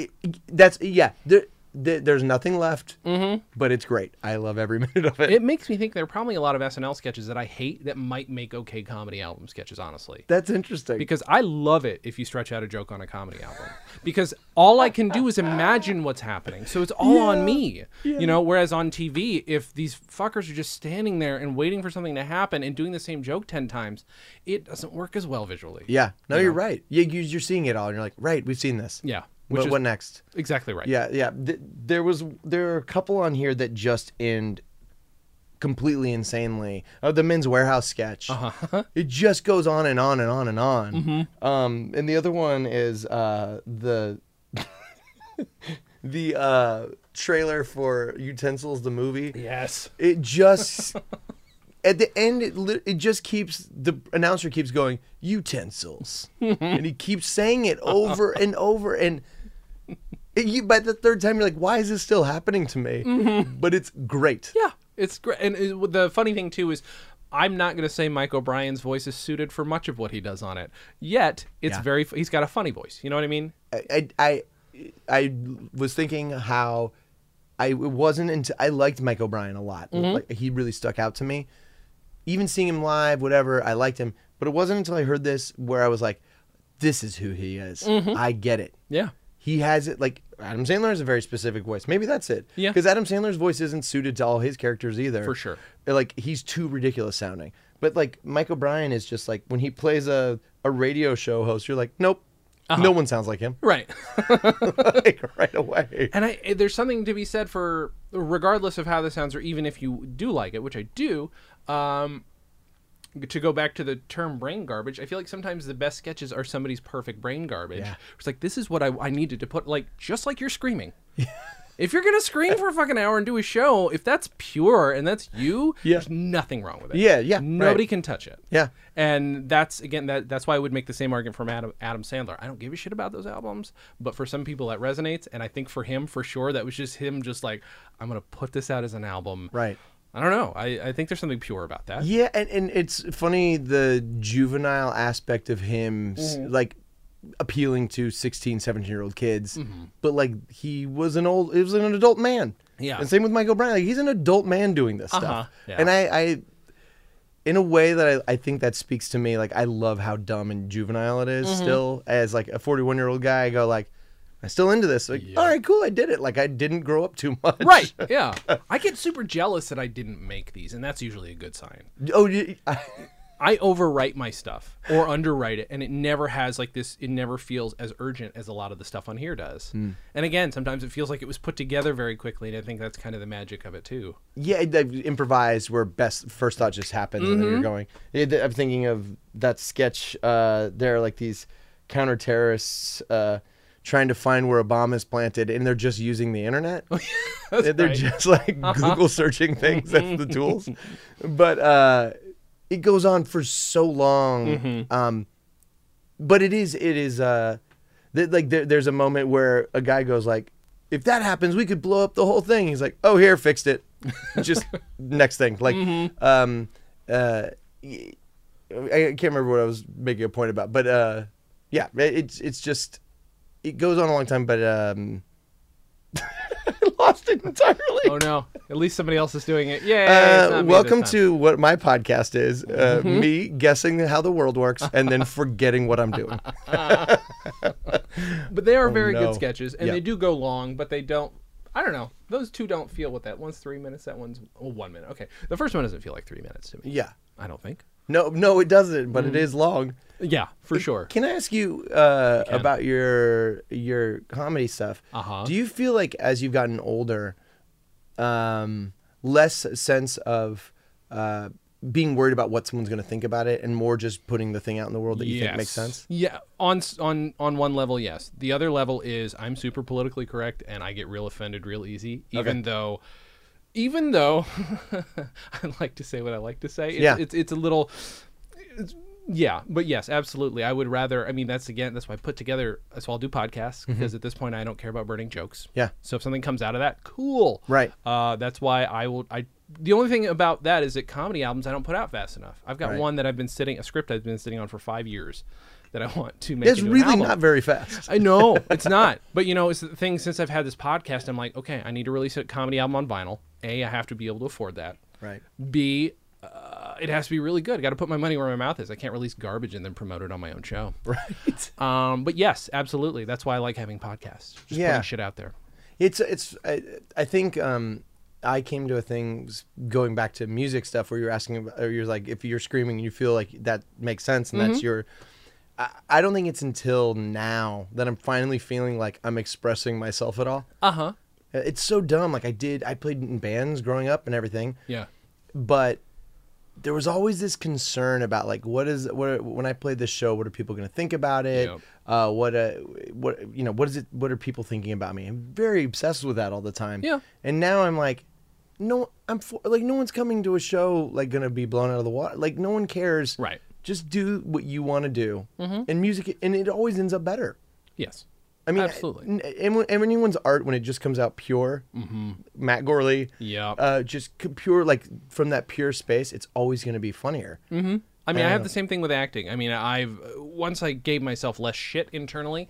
there. There's nothing left, but it's great. I love every minute of it. It makes me think there are probably a lot of SNL sketches that I hate that might make okay comedy album sketches, honestly. That's interesting. Because I love it if you stretch out a joke on a comedy album. Because all I can do is imagine what's happening. So it's all on me. Yeah. Whereas on TV, if these fuckers are just standing there and waiting for something to happen and doing the same joke 10 times, it doesn't work as well visually. Yeah. No, you're right. You're seeing it all, and you're like, right, we've seen this. Yeah. What next? Exactly right. Yeah. There are a couple on here that just end completely insanely. The Men's Warehouse sketch. It just goes on and on and on and on. And the other one is the trailer for Utensils, the movie. Yes. It just at the end, it just keeps, the announcer keeps going, utensils. And he keeps saying it over and over. And by the third time, you're like, why is this still happening to me? But it's great. Yeah, it's great. And the funny thing, too, is I'm not going to say Mike O'Brien's voice is suited for much of what he does on it. Yet, it's he's got a funny voice. You know what I mean? I was thinking how I liked Mike O'Brien a lot. Like, he really stuck out to me. Even seeing him live, whatever, I liked him. But it wasn't until I heard this where I was like, this is who he is. I get it. Yeah. He has it, like, Adam Sandler has a very specific voice. Maybe that's it. Yeah. Because Adam Sandler's voice isn't suited to all his characters either. For sure. Like, he's too ridiculous sounding. But, like, Mike O'Brien is just, like, when he plays a radio show host, you're like, nope. No one sounds like him. Right. Like, right away. And there's something to be said for, regardless of how this sounds, or even if you do like it, which I do, to go back to the term brain garbage, I feel like sometimes the best sketches are somebody's perfect brain garbage. Yeah. It's like, this is what I needed to put, like, just like you're screaming. If you're going to scream for a fucking hour and do a show, if that's pure and that's you, there's nothing wrong with it. Yeah. Nobody can touch it. Yeah. And that's why I would make the same argument from Adam Sandler. I don't give a shit about those albums, but for some people that resonates. And I think for him, for sure, that was just him just like, I'm going to put this out as an album. Right. I don't know. I think there's something pure about that. Yeah, and it's funny, the juvenile aspect of him, like, appealing to 16, 17-year-old kids. But, like, he was an adult man. Yeah. And same with Mike O'Brien. Like, he's an adult man doing this stuff. Yeah. And I in a way that I think that speaks to me, like, I love how dumb and juvenile it is still. As, like, a 41-year-old guy, I go, like, I'm still into this. Like, all right, cool, I did it. Like, I didn't grow up too much. Right, yeah. I get super jealous that I didn't make these, and that's usually a good sign. Oh, I overwrite my stuff or underwrite it, and it never has, like, this, it never feels as urgent as a lot of the stuff on here does. And again, sometimes it feels like it was put together very quickly, and I think that's kind of the magic of it, too. Yeah, improvised where first thought just happens, and then you're going. I'm thinking of that sketch. There are, like, these counter-terrorists trying to find where a bomb is planted, and they're just using the internet. They're just, like, Google searching things. That's the tools. But it goes on for so long. But it is like, there's a moment where a guy goes, like, if that happens, we could blow up the whole thing. He's like, oh, here, fixed it. Just next thing. Like, I can't remember what I was making a point about, but yeah, it's just, it goes on a long time, but I lost it entirely. Oh no! At least somebody else is doing it. Yeah. Welcome to what my podcast is. Me guessing how the world works and then forgetting what I'm doing. But they are very good sketches, and they do go long, but they don't. I don't know. Those two don't feel what that one's 3 minutes. That one's 1 minute. Okay, the first one doesn't feel like 3 minutes to me. Yeah, I don't think. No, it doesn't. But it is long. Yeah, for sure. Can I ask you about your comedy stuff? Do you feel like as you've gotten older, less sense of being worried about what someone's going to think about it, and more just putting the thing out in the world that you think makes sense? Yeah, on one level, yes. The other level is I'm super politically correct, and I get real offended real easy, even though I like to say what I like to say. It's a little. Yeah, but yes, absolutely. I would rather. I mean, that's why I put together. That's why I'll do podcasts, because at this point I don't care about burning jokes. Yeah. So if something comes out of that, cool. Right. That's why I will. The only thing about that is that comedy albums I don't put out fast enough. I've got one that a script I've been sitting on for 5 years that I want to make. It's really not very fast. I know it's not, but it's the thing. Since I've had this podcast, I'm like, okay, I need to release a comedy album on vinyl. A, I have to be able to afford that. Right. B, it has to be really good. I got to put my money where my mouth is. I can't release garbage and then promote it on my own show. Right. But yes, absolutely. That's why I like having podcasts. Just putting shit out there. I think I came to a thing going back to music stuff where you're asking about, or you're like, if you're screaming, you feel like that makes sense, and that's your. I don't think it's until now that I'm finally feeling like I'm expressing myself at all. It's so dumb. Like I played in bands growing up and everything. Yeah. But there was always this concern about like, when I played this show, what are people going to think about it? Yep. What are people thinking about me? I'm very obsessed with that all the time. Yeah. And now I'm like, no, like no one's coming to a show like gonna be blown out of the water. Like no one cares. Right. Just do what you want to do, and music, and it always ends up better. Yes. I mean, absolutely. And anyone's art, when it just comes out pure, Matt Gorley, just pure, like from that pure space, it's always going to be funnier. Mm-hmm. I mean, I have the same thing with acting. I mean, once I gave myself less shit internally,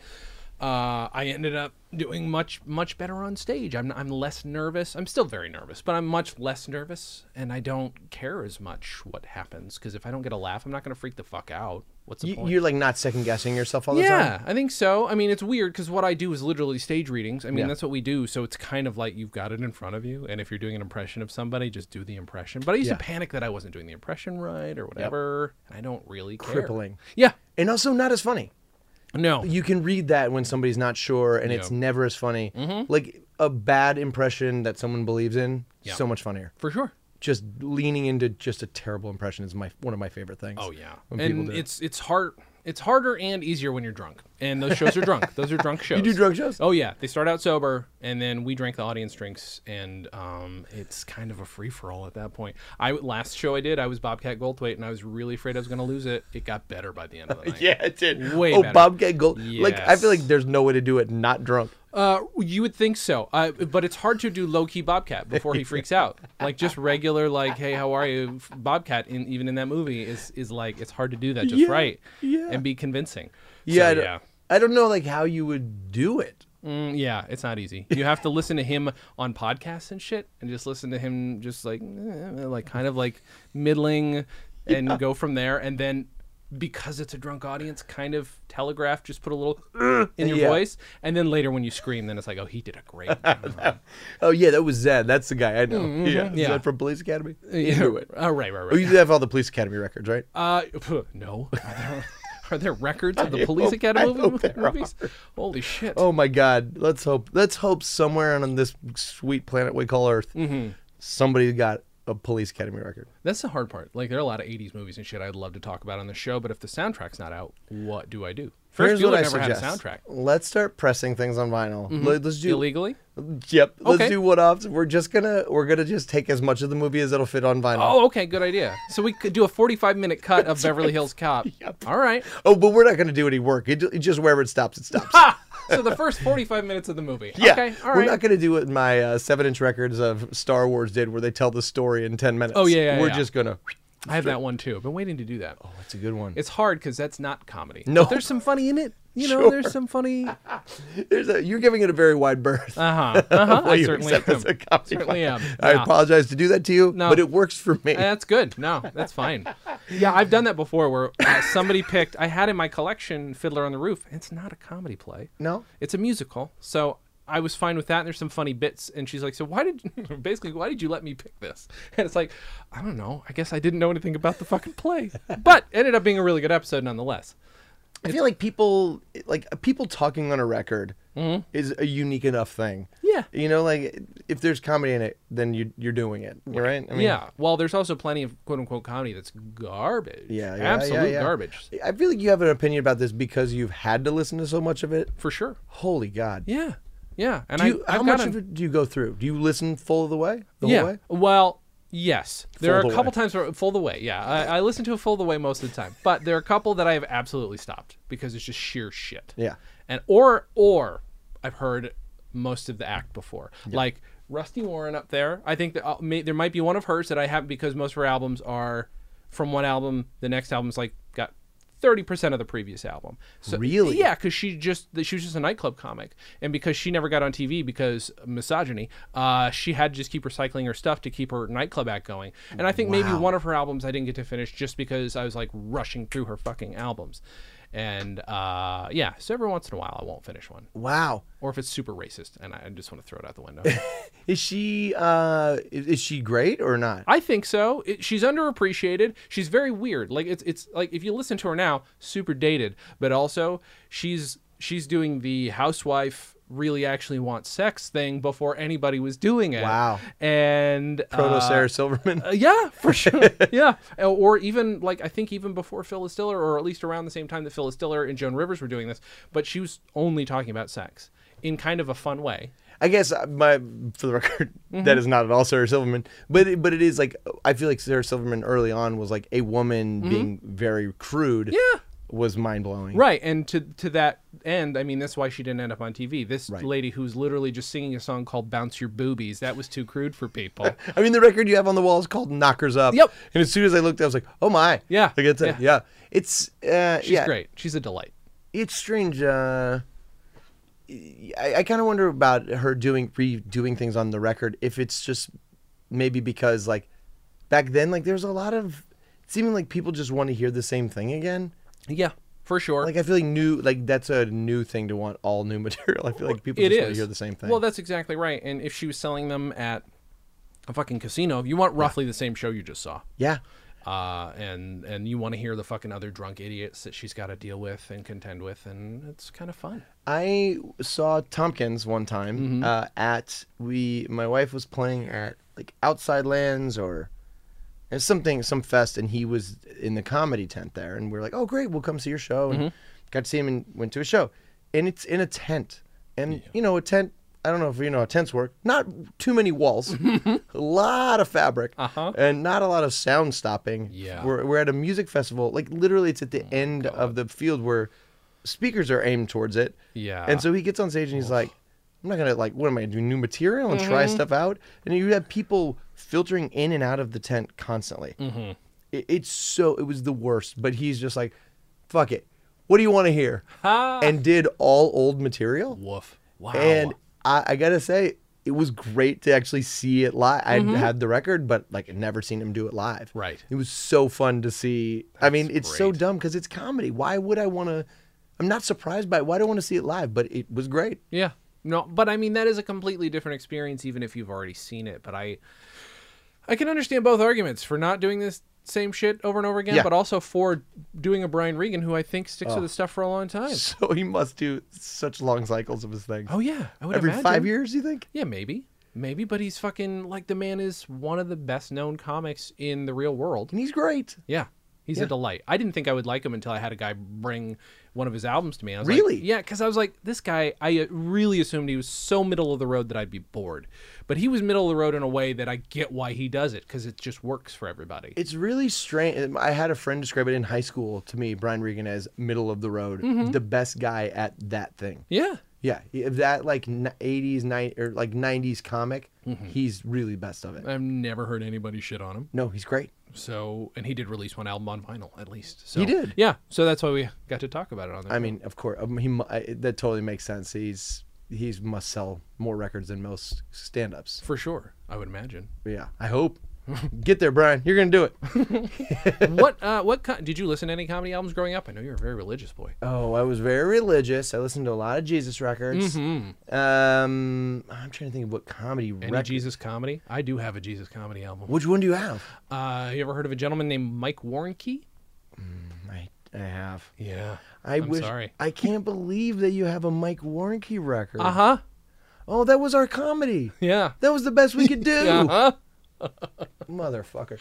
I ended up doing much better on stage. I'm less nervous. I'm still very nervous, but I'm much less nervous, and I don't care as much what happens, because if I don't get a laugh, I'm not going to freak the fuck out. What's the point? You're like not second guessing yourself all the time? Yeah, I think so. I mean, it's weird because what I do is literally stage readings. I mean, that's what we do. So it's kind of like you've got it in front of you. And if you're doing an impression of somebody, just do the impression. But I used to panic that I wasn't doing the impression right or whatever. And I don't really care. Crippling. Yeah. And also not as funny. No. You can read that when somebody's not sure, and it's never as funny. Like a bad impression that someone believes in, so much funnier. For sure. Just leaning into just a terrible impression is one of my favorite things. Oh yeah, and it's hard. It's harder and easier when you're drunk, and those shows are drunk. Those are drunk shows. You do drunk shows? Oh yeah, they start out sober, and then we drank the audience drinks, and it's kind of a free for all at that point. Last show I did, I was Bobcat Goldthwait, and I was really afraid I was going to lose it. It got better by the end of the night. Yeah, it did. Way better. Bobcat Gold. Yes. Like I feel like there's no way to do it not drunk. You would think so, but it's hard to do low-key Bobcat before he freaks out. Like just regular, like, hey, how are you, Bobcat? Even in that movie is like it's hard to do that just right and be convincing. Yeah, So, I don't know like how you would do it. Yeah, it's not easy. You have to listen to him on podcasts and shit, and just listen to him just like kind of like middling, and go from there, and then. Because it's a drunk audience, kind of telegraph, just put a little in your voice, and then later when you scream, then it's like, oh, he did a great job. Oh yeah, that was Zed. That's the guy I know. Zed from Police Academy. Right. Oh, you have all the Police Academy records, right? No. Are there records of the Police Academy movies? Holy shit! Oh my God. Let's hope somewhere on this sweet planet we call Earth, somebody got a Police Academy record. That's the hard part. Like there are a lot of 80s movies and shit I'd love to talk about on the show, but if the soundtrack's not out, what do I do? Ferris Bueller never had a soundtrack. Let's start pressing things on vinyl. Let's do illegally. Yep. Let's do what-offs. We're gonna just take as much of the movie as it'll fit on vinyl. Oh, okay, good idea. So we could do a 45-minute cut of Beverly Hills Cop. Yep. All right. Oh, but we're not gonna do any work. It just wherever it stops, it stops. So the first 45 minutes of the movie. Yeah. Okay, all right. We're not going to do what my 7-inch records of Star Wars did, where they tell the story in 10 minutes. Oh, yeah. We're just going to... I have that one, too. I've been waiting to do that. Oh, that's a good one. It's hard because that's not comedy. No. But there's some funny in it. You know, there's some funny... You're giving it a very wide berth. I certainly am. I apologize to do that to you, but it works for me. That's good. No, that's fine. Yeah, I've done that before where somebody picked... I had in my collection Fiddler on the Roof. It's not a comedy play. No? It's a musical. So... I was fine with that. And there's some funny bits. And she's like, so why did you let me pick this? And it's like, I don't know. I guess I didn't know anything about the fucking play. But it ended up being a really good episode nonetheless. I feel like people talking on a record is a unique enough thing. Yeah. You know, like if there's comedy in it, then you're doing it. Right? I mean, yeah. Well, there's also plenty of quote unquote comedy that's garbage. Yeah. Absolute garbage. I feel like you have an opinion about this because you've had to listen to so much of it. For sure. Holy God. Yeah. Yeah. And how much of it do you go through? Do you listen full of the way? The whole way? Well, yes. There are a couple times where full the way. Yeah. I listen to it full the way most of the time. But there are a couple that I have absolutely stopped because it's just sheer shit. Yeah. And or I've heard most of the act before. Yeah. Like Rusty Warren up there. I think that there might be one of hers that I haven't because most of her albums are from one album. The next album's like got 30% of the previous album. So, really? Yeah, because she was just a nightclub comic, and because she never got on TV because of misogyny, she had to just keep recycling her stuff to keep her nightclub act going. And I think maybe one of her albums I didn't get to finish just because I was like rushing through her fucking albums. And so every once in a while I won't finish one. Wow. Or if it's super racist and I just want to throw it out the window. Is she great or not? I think so. She's underappreciated. She's very weird. Like it's like if you listen to her now, super dated, but also she's doing the housewife really actually wants sex thing before anybody was doing it. Wow. And proto Sarah Silverman. Yeah, for sure. Yeah. Or even like I think even before Phyllis Diller, or at least around the same time that Phyllis Diller and Joan Rivers were doing this, but she was only talking about sex in kind of a fun way. I guess for the record, that is not at all Sarah Silverman, but it is like I feel like Sarah Silverman early on was like a woman being very crude. Yeah. Was mind blowing. Right, and to that end, I mean, that's why she didn't end up on TV. This Right. lady who's literally just singing a song called "Bounce Your Boobies," that was too crude for people. I mean, the record you have on the wall is called "Knockers Up." Yep. And as soon as I looked, I was like, "Oh my!" Yeah. Like it's Yeah. It's She's great. She's a delight. It's strange. I kind of wonder about her redoing things on the record. If it's just maybe because like back then, like there's a lot of seeming like people just want to hear the same thing again. Yeah, for sure. Like I feel like that's a new thing to want all new material. I feel like people It just want to is. hear the same thing. Well, that's exactly right. And if she was selling them at a fucking casino, you want roughly the same show you just saw. yeah. And you want to hear the fucking other drunk idiots that she's got to deal with and contend with, and it's kind of fun. I saw Tompkins one time my wife was playing at like Outside Lands or some fest, and he was in the comedy tent there, and we were like, oh great, we'll come see your show, and got to see him and went to a show, and it's in a tent, and you know, a tent, I don't know if you know how tents work, not too many walls, a lot of fabric, and not a lot of sound stopping. Yeah. We're at a music festival, like literally it's at the end of the field where speakers are aimed towards it. Yeah. And so he gets on stage and he's like, I'm not gonna what am I gonna do, new material and try stuff out? And you have people filtering in and out of the tent constantly. It was the worst, but he's just like, fuck it, what do you want to hear? And did all old material. Woof. Wow. And I gotta say, it was great to actually see it live. I had the record, but like I'd never seen him do it live. Right. It was so fun to see. I mean, it's so great. dumb because it's comedy. Why would I want to? I'm not surprised by it. Why do I want to see it live? But it was great. Yeah. No, but I mean, that is a completely different experience, even if you've already seen it. But I can understand both arguments for not doing this same shit over and over again, Yeah. but also for doing a Brian Regan, who I think sticks with his stuff for a long time. So he must do such long cycles of his things. Oh, yeah. I would Every imagine. 5 years, you think? Yeah, maybe. Maybe, but he's fucking, like, the man is one of the best known comics in the real world. And he's great. Yeah. He's a delight. I didn't think I would like him until I had a guy bring one of his albums to me. I was Really? Like, yeah, because I was like, this guy, I really assumed he was so middle of the road that I'd be bored. But he was middle of the road in a way that I get why he does it, because it just works for everybody. It's really strange. I had a friend describe it in high school to me, Brian Regan, as middle of the road, the best guy at that thing. Yeah. Yeah, if that like 80s, 90s, or like 90s comic, he's really best of it. I've never heard anybody shit on him. No, he's great. So, and he did release one album on vinyl, at least. So, He did. Yeah. So that's why we got to talk about it on there. I mean, of course, that totally makes sense. He must sell more records than most stand-ups. for sure, I would imagine. But yeah, I hope. Get there, Brian. You're gonna do it. Did you listen to any comedy albums growing up? I know you're a very religious boy. Oh, I was very religious. I listened to a lot of Jesus records. I'm trying to think of what comedy Any record. Jesus comedy? I do have a Jesus comedy album. Which one do you have? You ever heard of a gentleman named Mike Warnke? I have. Yeah. I'm wish. sorry. I can't believe that you have a Mike Warnke record. Uh-huh. Oh, that was our comedy. Yeah. That was the best we could do. Uh-huh. Motherfucker.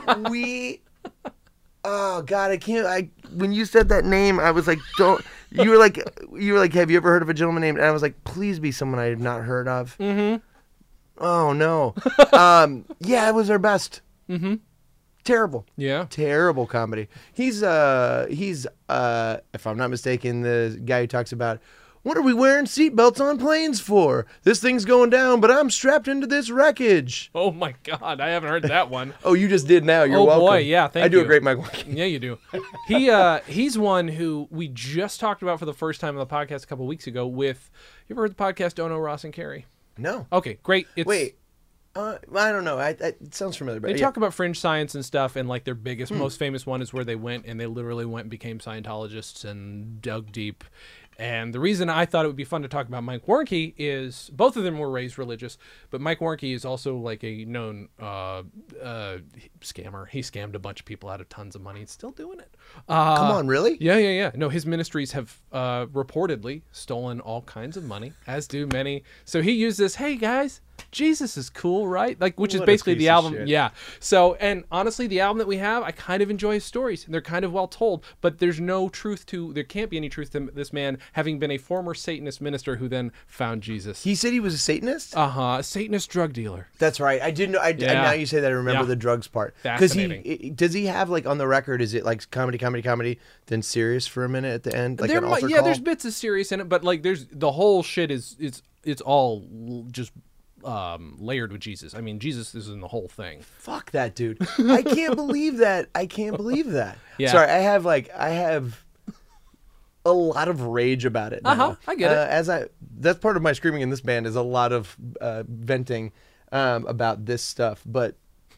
Oh God, I can't. When you said that name, I was like, don't. You were like, have you ever heard of a gentleman named? And I was like, please be someone I have not heard of. Oh no. Yeah, it was our best. Terrible. Yeah. Terrible comedy. He's if I'm not mistaken, the guy who talks about, what are we wearing seatbelts on planes for? This thing's going down, but I'm strapped into this wreckage. Oh my God, I haven't heard that one. Oh, you just did now. You're Oh, welcome. boy, yeah, thank I do you. a great Mike Warnke. Yeah, you do. He's one who we just talked about for the first time on the podcast a couple weeks ago with, you ever heard the podcast Don't Know Ross and Carrie? No. Okay, great. Wait. I don't know. It sounds familiar. But They talk about fringe science and stuff, and like their biggest, most famous one is where they went and they literally went and became Scientologists and dug deep. And the reason I thought it would be fun to talk about Mike Warnke is both of them were raised religious, but Mike Warnke is also like a known scammer. He scammed a bunch of people out of tons of money. He's still doing it. Come on, really? Yeah. No, his ministries have reportedly stolen all kinds of money, as do many. So he used this, hey guys, Jesus is cool, right? Like, which is What a basically piece the of album. shit. Yeah. So, and honestly, the album that we have, I kind of enjoy his stories. They're kind of well told, but there can't be any truth to this man having been a former Satanist minister who then found Jesus. He said he was a Satanist? A Satanist drug dealer. That's right. I didn't know. Yeah. Now you say that, I remember Yeah. the drugs part. Because Fascinating. does he have, like, on the record, is it like comedy, then serious for a minute at the end? Like an altar yeah, call? there's bits of serious in it, but like there's the whole shit it's all just layered with Jesus. I mean, Jesus is in the whole thing. Fuck that dude. I can't believe that. I can't believe that. Yeah. Sorry, I have a lot of rage about it now. I get it. That's part of my screaming in this band is a lot of venting about this stuff, but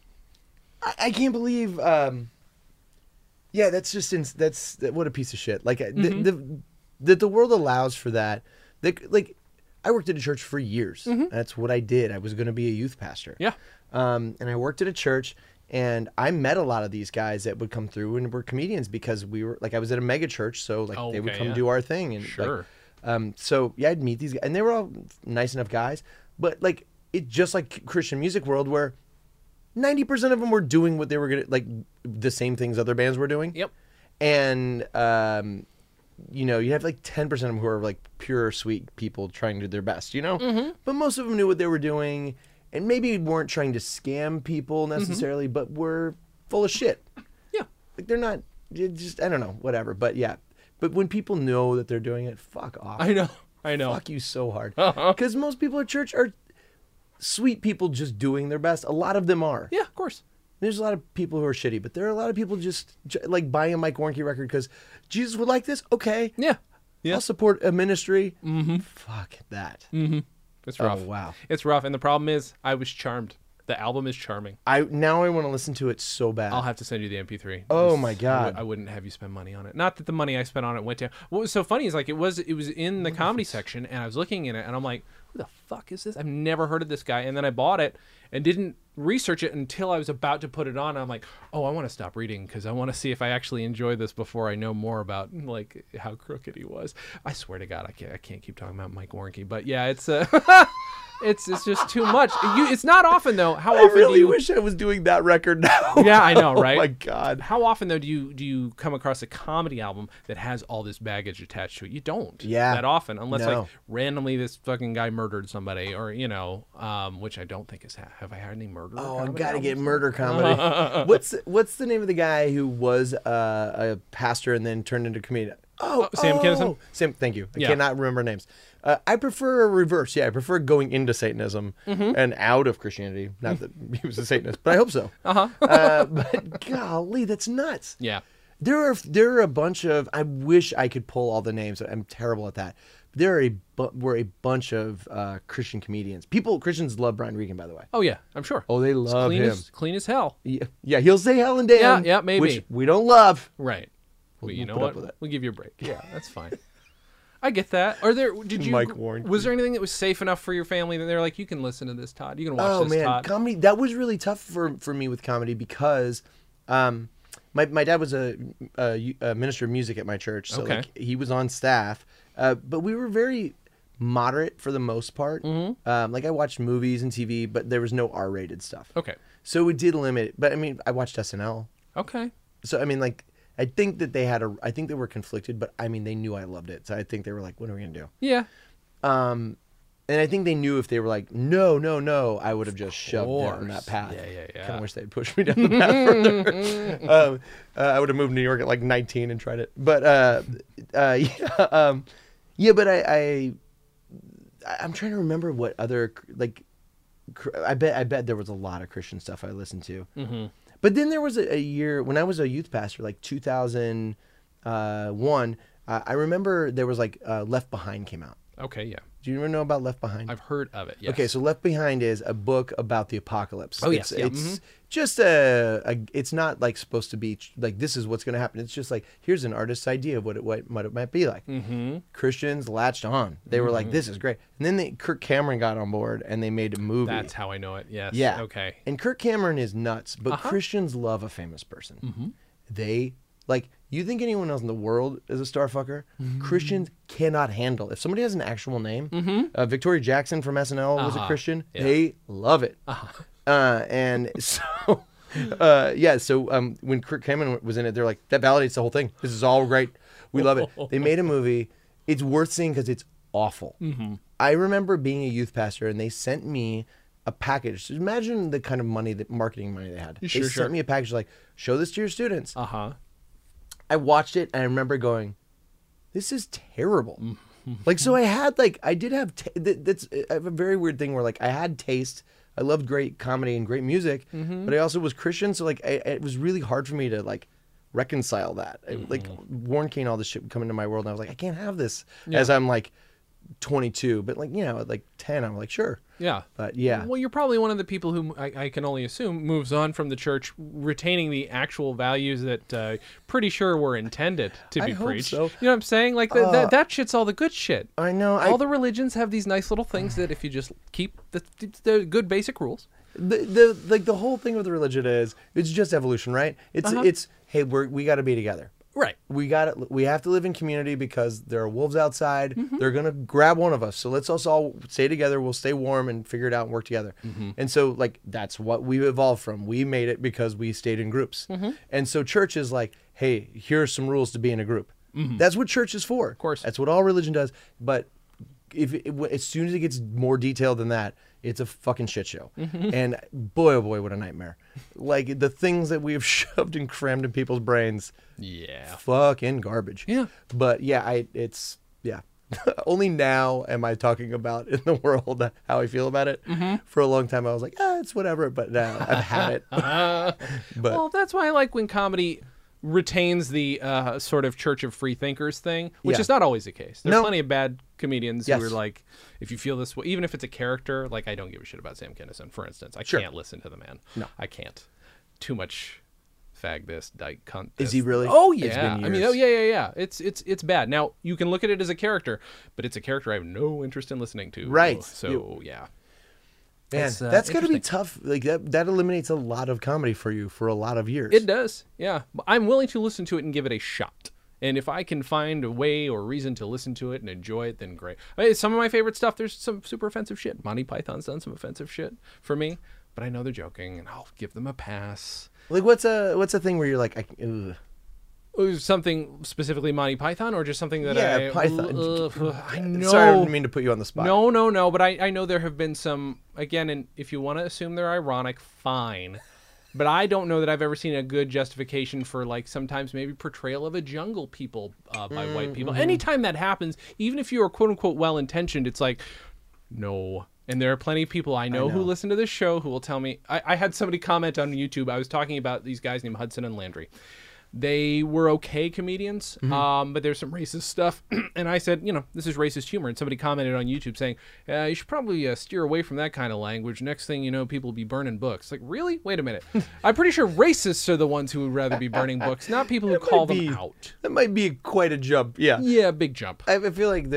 I can't believe yeah, that's just that's what a piece of shit. Like the world allows for that. Like I worked at a church for years. That's what I did. I was going to be a youth pastor. Yeah. And I worked at a church, and I met a lot of these guys that would come through and were comedians because we were like, I was at a mega church, so like they would come do our thing. And sure. So yeah, I'd meet these guys, and they were all nice enough guys. But like it just like Christian music world where 90% of them were doing what they were gonna like the same things other bands were doing. Yep. And you know, you have like 10% of them who are like pure sweet people trying to do their best, you know? But most of them knew what they were doing and maybe weren't trying to scam people necessarily, but were full of shit. Yeah. Like they're not just, I don't know, whatever. But yeah. But when people know that they're doing it, fuck off. I know. Fuck you so hard. Because most people at church are sweet people just doing their best. A lot of them are. Yeah, of course. There's a lot of people who are shitty, but there are a lot of people just like buying a Mike Warnke record because Jesus would like this. Okay. Yeah. Yeah. I'll support a ministry. Fuck that. It's rough. Oh, wow. It's rough. And the problem is I was charmed. The album is charming. Now I want to listen to it so bad. I'll have to send you the MP3. Oh my God. I wouldn't have you spend money on it. Not that the money I spent on it went down. What was so funny is like it was in the comedy section and I was looking in it and I'm like, who the fuck is this? I've never heard of this guy. And then I bought it and didn't research it until I was about to put it on. I'm like, oh, I want to stop reading because I want to see if I actually enjoy this before I know more about like how crooked he was. I swear to God, I can't keep talking about Mike Warnke, but yeah, it's it's just too much. It's not often though. How often I really do you wish I was doing that record now. Yeah, I know, right? Oh my God. How often though do you come across a comedy album that has all this baggage attached to it? You don't. Yeah. That often, unless No. like randomly this fucking guy murdered somebody, or you know, which I don't think is have I had any murder? Oh, I gotta get murder comedy. What's the name of the guy who was a pastor and then turned into a comedian? Sam Kinison? Sam, thank you. I Yeah. cannot remember names. I prefer a reverse. Yeah, I prefer going into Satanism and out of Christianity. Not that he was a Satanist, but I hope so. But golly, that's nuts. Yeah. There are a bunch of. I wish I could pull all the names. I'm terrible at that. There were a bunch of Christian comedians. Christians love Brian Regan, by the way. Oh yeah, I'm sure. Oh, they love him. Clean as hell. Yeah, he'll say hell and damn. Yeah, maybe. Which we don't love. Right. Well, you know put up what? with it. We'll give you a break. Yeah, that's fine. I get that. Mike Warnke. Was there anything that was safe enough for your family that they're like, you can listen to this, Todd. You can watch this, Todd. Comedy, that was really tough for me with comedy because my dad was a minister of music at my church, so Okay. like, he was on staff, but we were very moderate for the most part. Like I watched movies and TV, but there was no R-rated stuff. Okay. So it did limit. But I mean, I watched SNL. Okay. So I mean, like, I think that I think they were conflicted, but I mean, they knew I loved it. So I think they were like, what are we gonna do? Yeah. And I think they knew if they were like, no, I would have just shoved down that path. Yeah. Kind of wish they'd pushed me down the path further. I would have moved to New York at like 19 and tried it. But yeah, but I'm trying to remember what other like. I bet there was a lot of Christian stuff I listened to. But then there was a year when I was a youth pastor, like 2001. I remember there was like Left Behind came out. Okay, yeah. Do you ever know about Left Behind? I've heard of it, yes. Okay, so Left Behind is a book about the apocalypse. Oh, yes, yeah. It's just it's not like supposed to be like this is what's going to happen. It's just like here's an artist's idea of what it might be like. Christians latched on. They were like, this is great. And then Kirk Cameron got on board and they made a movie. That's how I know it, yes. Yeah. Okay. And Kirk Cameron is nuts, but Christians love a famous person. They Like, you think anyone else in the world is a starfucker? Christians cannot handle. If somebody has an actual name, Victoria Jackson from SNL was a Christian. Yeah. They love it. And so, when Kirk Cameron was in it, they're like, that validates the whole thing. This is all great. We love it. They made a movie. It's worth seeing because it's awful. I remember being a youth pastor, and they sent me a package. So imagine the kind of marketing money they had. Sure, they sure. sent me a package like, show this to your students. Uh-huh. I watched it, and I remember going, this is terrible. Like, so I did have, I have a very weird thing where, like, I had taste. I loved great comedy and great music, but I also was Christian, so, like, it was really hard for me to, like, reconcile that. Like, Warren Kane, all this shit would come into my world, and I was like, I can't have this as I'm, like, 22. But, like, you know, at, like, 10, I'm like, sure. Yeah. But, yeah. Well, you're probably one of the people who I can only assume moves on from the church retaining the actual values that pretty sure were intended to be I hope preached. so. You know what I'm saying? Like that shit's all the good shit. I know. All the religions have these nice little things that if you just keep the good basic rules. The whole thing with the religion is, it's just evolution, right? It's hey, we got to be together. Right. We have to live in community because there are wolves outside. They're going to grab one of us. So let's all stay together. We'll stay warm and figure it out and work together. And so, like, that's what we've evolved from. We made it because we stayed in groups. And so church is like, hey, here are some rules to be in a group. That's what church is for. Of course. That's what all religion does. But as soon as it gets more detailed than that, it's a fucking shit show. And boy, oh boy, what a nightmare. Like, the things that we have shoved and crammed in people's brains. Yeah. Fucking garbage. Yeah. But yeah, only now am I talking about in the world how I feel about it. For a long time I was like, it's whatever, but now I've had it. But Well, that's why I like when comedy retains the sort of Church of Free Thinkers thing, which Yeah. is not always the case. There are No. plenty of bad comedians Yes. who are like, if you feel this way, even if it's a character, like I don't give a shit about Sam Kinison, for instance. I Sure. can't listen to the man. No. I can't. Too much fag this, dyke cunt Is this. he really? Oh It's yeah. been I mean, years. yeah. It's bad. Now, you can look at it as a character, but it's a character I have no interest in listening to. Right. So, yeah. man, It's, that's got to be interesting. tough. Like, that eliminates a lot of comedy for you for a lot of years. It does, yeah. But I'm willing to listen to it and give it a shot. And if I can find a way or reason to listen to it and enjoy it, then great. I mean, some of my favorite stuff, there's some super offensive shit. Monty Python's done some offensive shit for me, but I know they're joking, and I'll give them a pass. Like, what's a thing where you're like, ugh. Something specifically Monty Python, or just something that Yeah, Python. I know. Sorry, I didn't mean to put you on the spot. No, but I know there have been some, again, and if you want to assume they're ironic, fine. But I don't know that I've ever seen a good justification for, like, sometimes maybe portrayal of a jungle people by white people. Anytime that happens, even if you are quote-unquote well-intentioned, it's like, no. And there are plenty of people I know who listen to this show who will tell me. I had somebody comment on YouTube. I was talking about these guys named Hudson and Landry. They were okay comedians, but there's some racist stuff. And I said, this is racist humor. And somebody commented on YouTube saying, you should probably steer away from that kind of language. Next thing you know, people will be burning books. Like, really? Wait a minute. I'm pretty sure racists are the ones who would rather be burning books, not people who call them out. That might be quite a jump. Yeah. Yeah, big jump. I feel like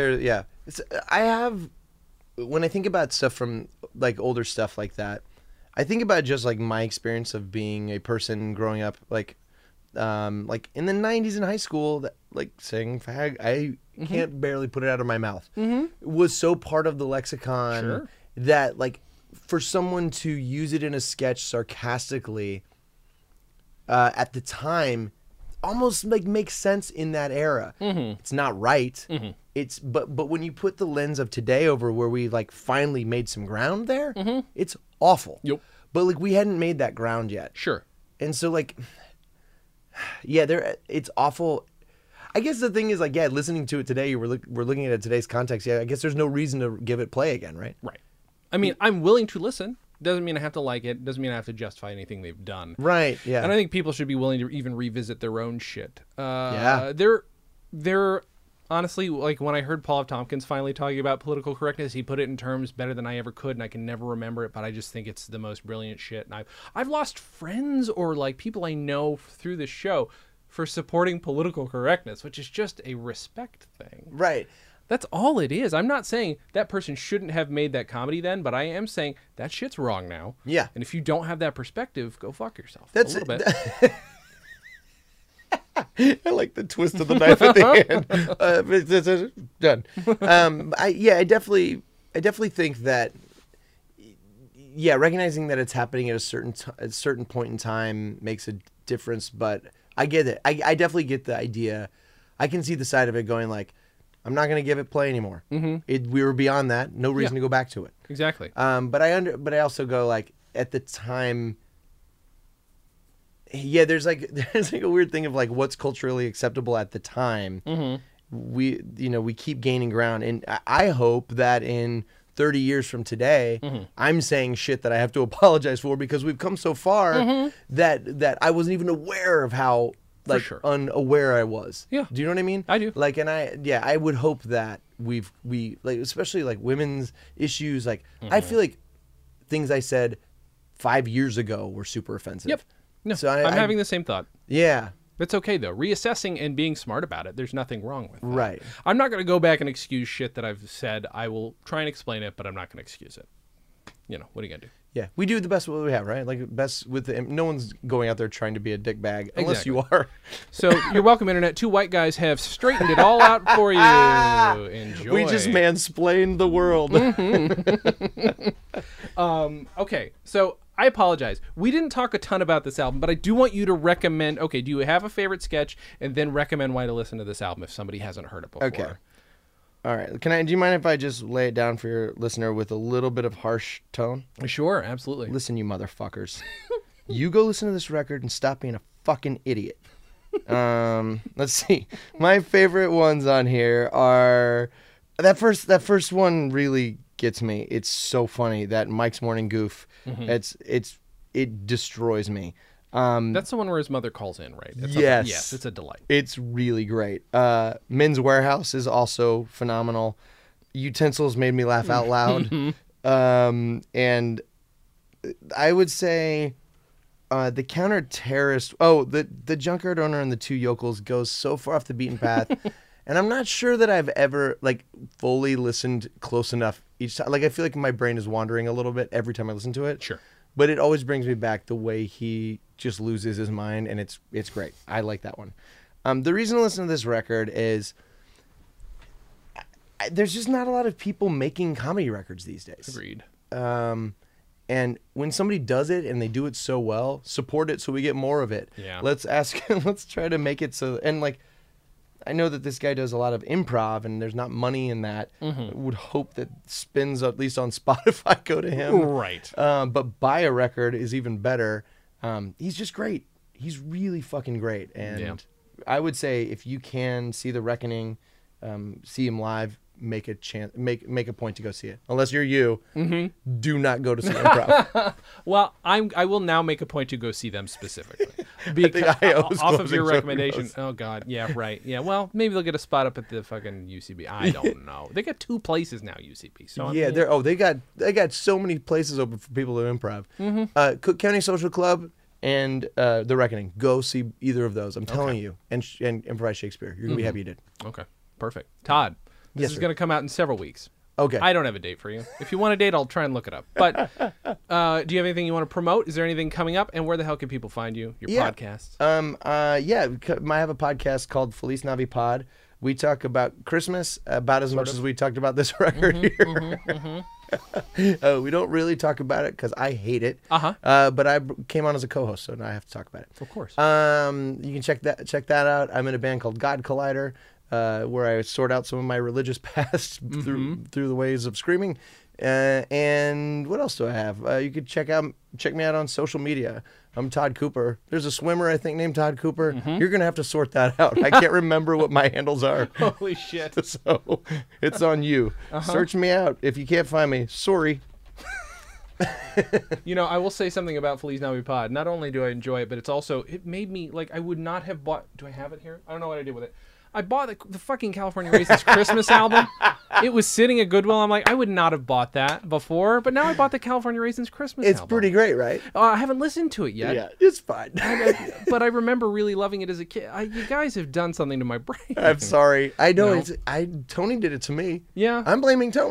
when I think about stuff from, like, older stuff like that, I think about just, like, my experience of being a person growing up, like in the 90s in high school, that, like, saying fag, I can't barely put it out of my mouth. It was so part of the lexicon that, like, for someone to use it in a sketch sarcastically at the time almost, like, makes sense in that era. It's not right. It's but when you put the lens of today over where we, like, finally made some ground there, it's awful. Yep. But, like, we hadn't made that ground yet. Sure. And so, like, yeah, it's awful. I guess the thing is, like, yeah, listening to it today, we're looking at it in today's context. Yeah, I guess there's no reason to give it play again, right? Right. I mean, I'm willing to listen. Doesn't mean I have to like it. Doesn't mean I have to justify anything they've done. Right. Yeah. And I think people should be willing to even revisit their own shit. Yeah. They're honestly, like, when I heard Paul F. Tompkins finally talking about political correctness, he put it in terms better than I ever could, and I can never remember it, but I just think it's the most brilliant shit. And I've lost friends or, like, people I know through this show for supporting political correctness, which is just a respect thing. Right. That's all it is. I'm not saying that person shouldn't have made that comedy then, but I am saying that shit's wrong now. Yeah. And if you don't have that perspective, go fuck yourself. That's a little bit. I like the twist of the knife at the end. Done. I definitely think that. Yeah, recognizing that it's happening at a certain point in time makes a difference, but I get it. I definitely get the idea. I can see the side of it going like, I'm not going to give it play anymore. Mm-hmm. We were beyond that. No reason to go back to it. Exactly. But I also go like at the time. Yeah, there's like a weird thing of like what's culturally acceptable at the time. Mm-hmm. We keep gaining ground, and I hope that in 30 years from today, I'm saying shit that I have to apologize for because we've come so far that I wasn't even aware of how unaware I was. Yeah. Do you know what I mean? I do. Like, and I would hope that we like, especially like women's issues. Like, I feel like things I said 5 years ago were super offensive. Yep. No, so I'm having the same thought. Yeah. It's okay, though. Reassessing and being smart about it, there's nothing wrong with that. Right. I'm not going to go back and excuse shit that I've said. I will try and explain it, but I'm not going to excuse it. You know, what are you going to do? Yeah. We do the best with what we have, right? Like, best with the... No one's going out there trying to be a dickbag, unless you are. So, you're welcome, Internet. Two white guys have straightened it all out for you. Enjoy. We just mansplained the world. Okay, so... I apologize. We didn't talk a ton about this album, but I do want you to recommend... Okay, do you have a favorite sketch? And then recommend why to listen to this album if somebody hasn't heard it before. Okay. All right. Do you mind if I just lay it down for your listener with a little bit of harsh tone? Sure, absolutely. Listen, you motherfuckers. You go listen to this record and stop being a fucking idiot. Let's see. My favorite ones on here are... That first one really gets me. It's so funny, that Mike's Morning Goof. Mm-hmm. It destroys me. That's the one where his mother calls in, right? Yes, it's a delight. It's really great. Men's Warehouse is also phenomenal. Utensils made me laugh out loud. And I would say the Counter-Terrorist. Oh, the Junkyard Owner and the Two Yokels goes so far off the beaten path. And I'm not sure that I've ever like fully listened close enough each time. Like, I feel like my brain is wandering a little bit every time I listen to it. Sure. But it always brings me back the way he just loses his mind, and it's great. I like that one. The reason to listen to this record is there's just not a lot of people making comedy records these days. Agreed. And when somebody does it and they do it so well, support it so we get more of it. Yeah. Let's try to make it so, and like, I know that this guy does a lot of improv, and there's not money in that. Mm-hmm. I would hope that spins, at least on Spotify, go to him. Right. But buy a record is even better. He's just great. He's really fucking great. And I would say if you can see The Reckoning, see him live, make a point to go see it. Unless you're you, do not go to see improv. Well, I will now make a point to go see them specifically because off of your recommendation. Oh God, yeah, right, yeah. Well, maybe they'll get a spot up at the fucking UCB. I don't know. They got 2 places now, UCB. So yeah, they got so many places open for people to improv. Cook County Social Club and The Reckoning. Go see either of those. I'm telling you, and improvise Shakespeare. You're gonna be happy you did. Okay, perfect. Todd. This is going to come out in several weeks. Okay. I don't have a date for you. If you want a date, I'll try and look it up. But do you have anything you want to promote? Is there anything coming up? And where the hell can people find you? Your podcasts? I have a podcast called Feliz Navi Pod. We talk about Christmas about as much as we talked about this record here. We don't really talk about it because I hate it. But I came on as a co-host, so now I have to talk about it. Of course. You can check that out. I'm in a band called God Collider. Where I sort out some of my religious past through the ways of screaming. And what else do I have? You could check me out on social media. I'm Todd Cooper. There's a swimmer, I think, named Todd Cooper. You're going to have to sort that out. I can't remember what my handles are. Holy shit. So it's on you. Search me out. If you can't find me, sorry. You know, I will say something about Feliz Navi Pod. Not only do I enjoy it, but it made me, like, I would not have bought... Do I have it here? I don't know what I did with it. I bought the fucking California Raisins Christmas album. It was sitting at Goodwill. I'm like, I would not have bought that before, but now I bought the California Raisins Christmas album. It's pretty great, right? I haven't listened to it yet. Yeah, it's fine. But I remember really loving it as a kid. You guys have done something to my brain. I'm sorry. I know. Tony did it to me. Yeah. I'm blaming Tony.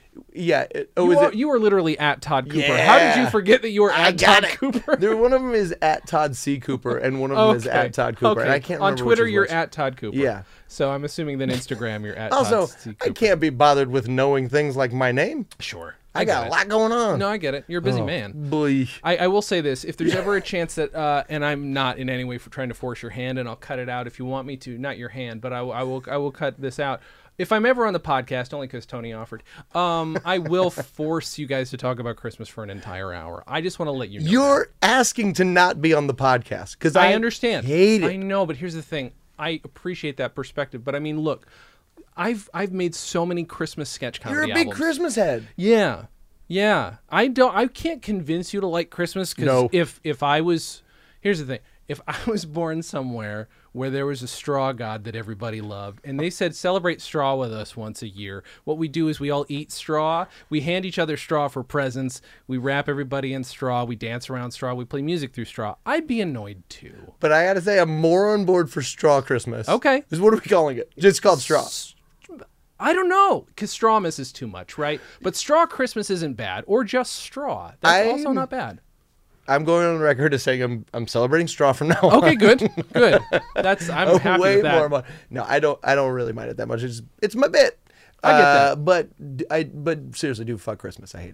Yeah. You were literally at Todd Cooper. How did you forget that you were at Todd Cooper? One of them is at Todd C. Cooper, and one of them is at Todd Cooper. And I can't remember on Twitter, which you're was. at Todd Cooper. Yeah. So I'm assuming then Instagram, you're at Also, Todd C. Cooper. I can't be bothered with knowing things like my name. Sure. I got a lot going on. No, I get it. You're a busy man. Boy. I will say this. If there's ever a chance that, and I'm not in any way trying to force your hand, and I'll cut it out if you want me to, not your hand, but I will cut this out. If I'm ever on the podcast, only because Tony offered, I will force you guys to talk about Christmas for an entire hour. I just want to let you know. You're asking to not be on the podcast because I understand. Hate it. I know, but here's the thing. I appreciate that perspective, but I mean, look, I've made so many Christmas sketch comedy You're a big albums. Christmas head. Yeah. I can't convince you to like Christmas because if I was, here's the thing. If I was born somewhere where there was a straw god that everybody loved, and they said, celebrate straw with us once a year, what we do is we all eat straw, we hand each other straw for presents, we wrap everybody in straw, we dance around straw, we play music through straw, I'd be annoyed too. But I gotta say, I'm more on board for Straw Christmas. Okay. Because what are we calling it? Just called Straw. I don't know, because Strawmas is too much, right? But Straw Christmas isn't bad, or just straw. That's also not bad. I'm going on the record as saying I'm celebrating straw from now on. Okay, good. I'm happy with that. More. No, I don't really mind it that much. It's my bit. I get that. But seriously, do fuck Christmas. I hate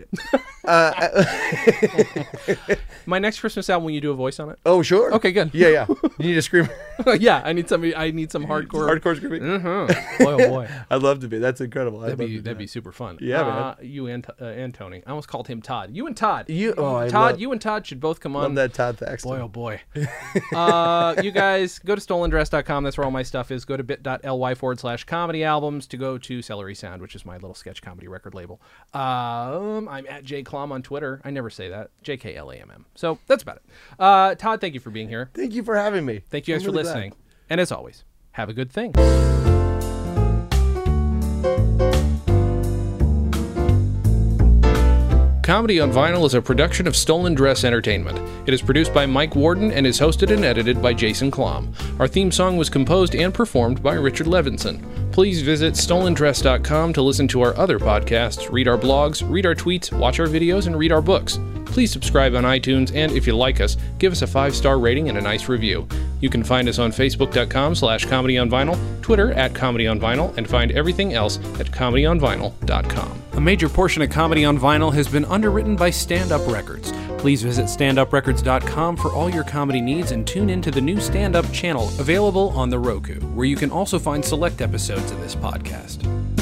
it. My next Christmas album, will you do a voice on it? Oh, sure. Okay, good. Yeah. You need a screamer. Yeah, I need some hardcore screaming. Boy, oh boy. I'd love to be. That's incredible. That'd be super fun. Yeah, man. You and Tony. I almost called him Todd. You and Todd. You and Todd should both come on. Love that Todd Thaxton. Boy, oh boy. You guys, go to stolendress.com. That's where all my stuff is. Go to bit.ly/comedy albums to go to Celery Sound, which is my little sketch comedy record label. I'm at jclom on Twitter. I never say that. JKLAMM. So that's about it. Todd, thank you for being here. Thank you for having me. Thank you guys for listening. Glad. And as always, have a good thing. Comedy on Vinyl is a production of Stolen Dress Entertainment. It is produced by Mike Warden and is hosted and edited by Jason Klom. Our theme song was composed and performed by Richard Levinson. Please visit stolendress.com to listen to our other podcasts, read our blogs, read our tweets, watch our videos, and read our books. Please subscribe on iTunes, and if you like us, give us a 5-star rating and a nice review. You can find us on facebook.com/comedyonvinyl, Twitter @comedyonvinyl, and find everything else at comedyonvinyl.com. A major portion of Comedy on Vinyl has been underwritten by Stand Up Records. Please visit standuprecords.com for all your comedy needs and tune into the new Stand Up channel available on the Roku, where you can also find select episodes of this podcast.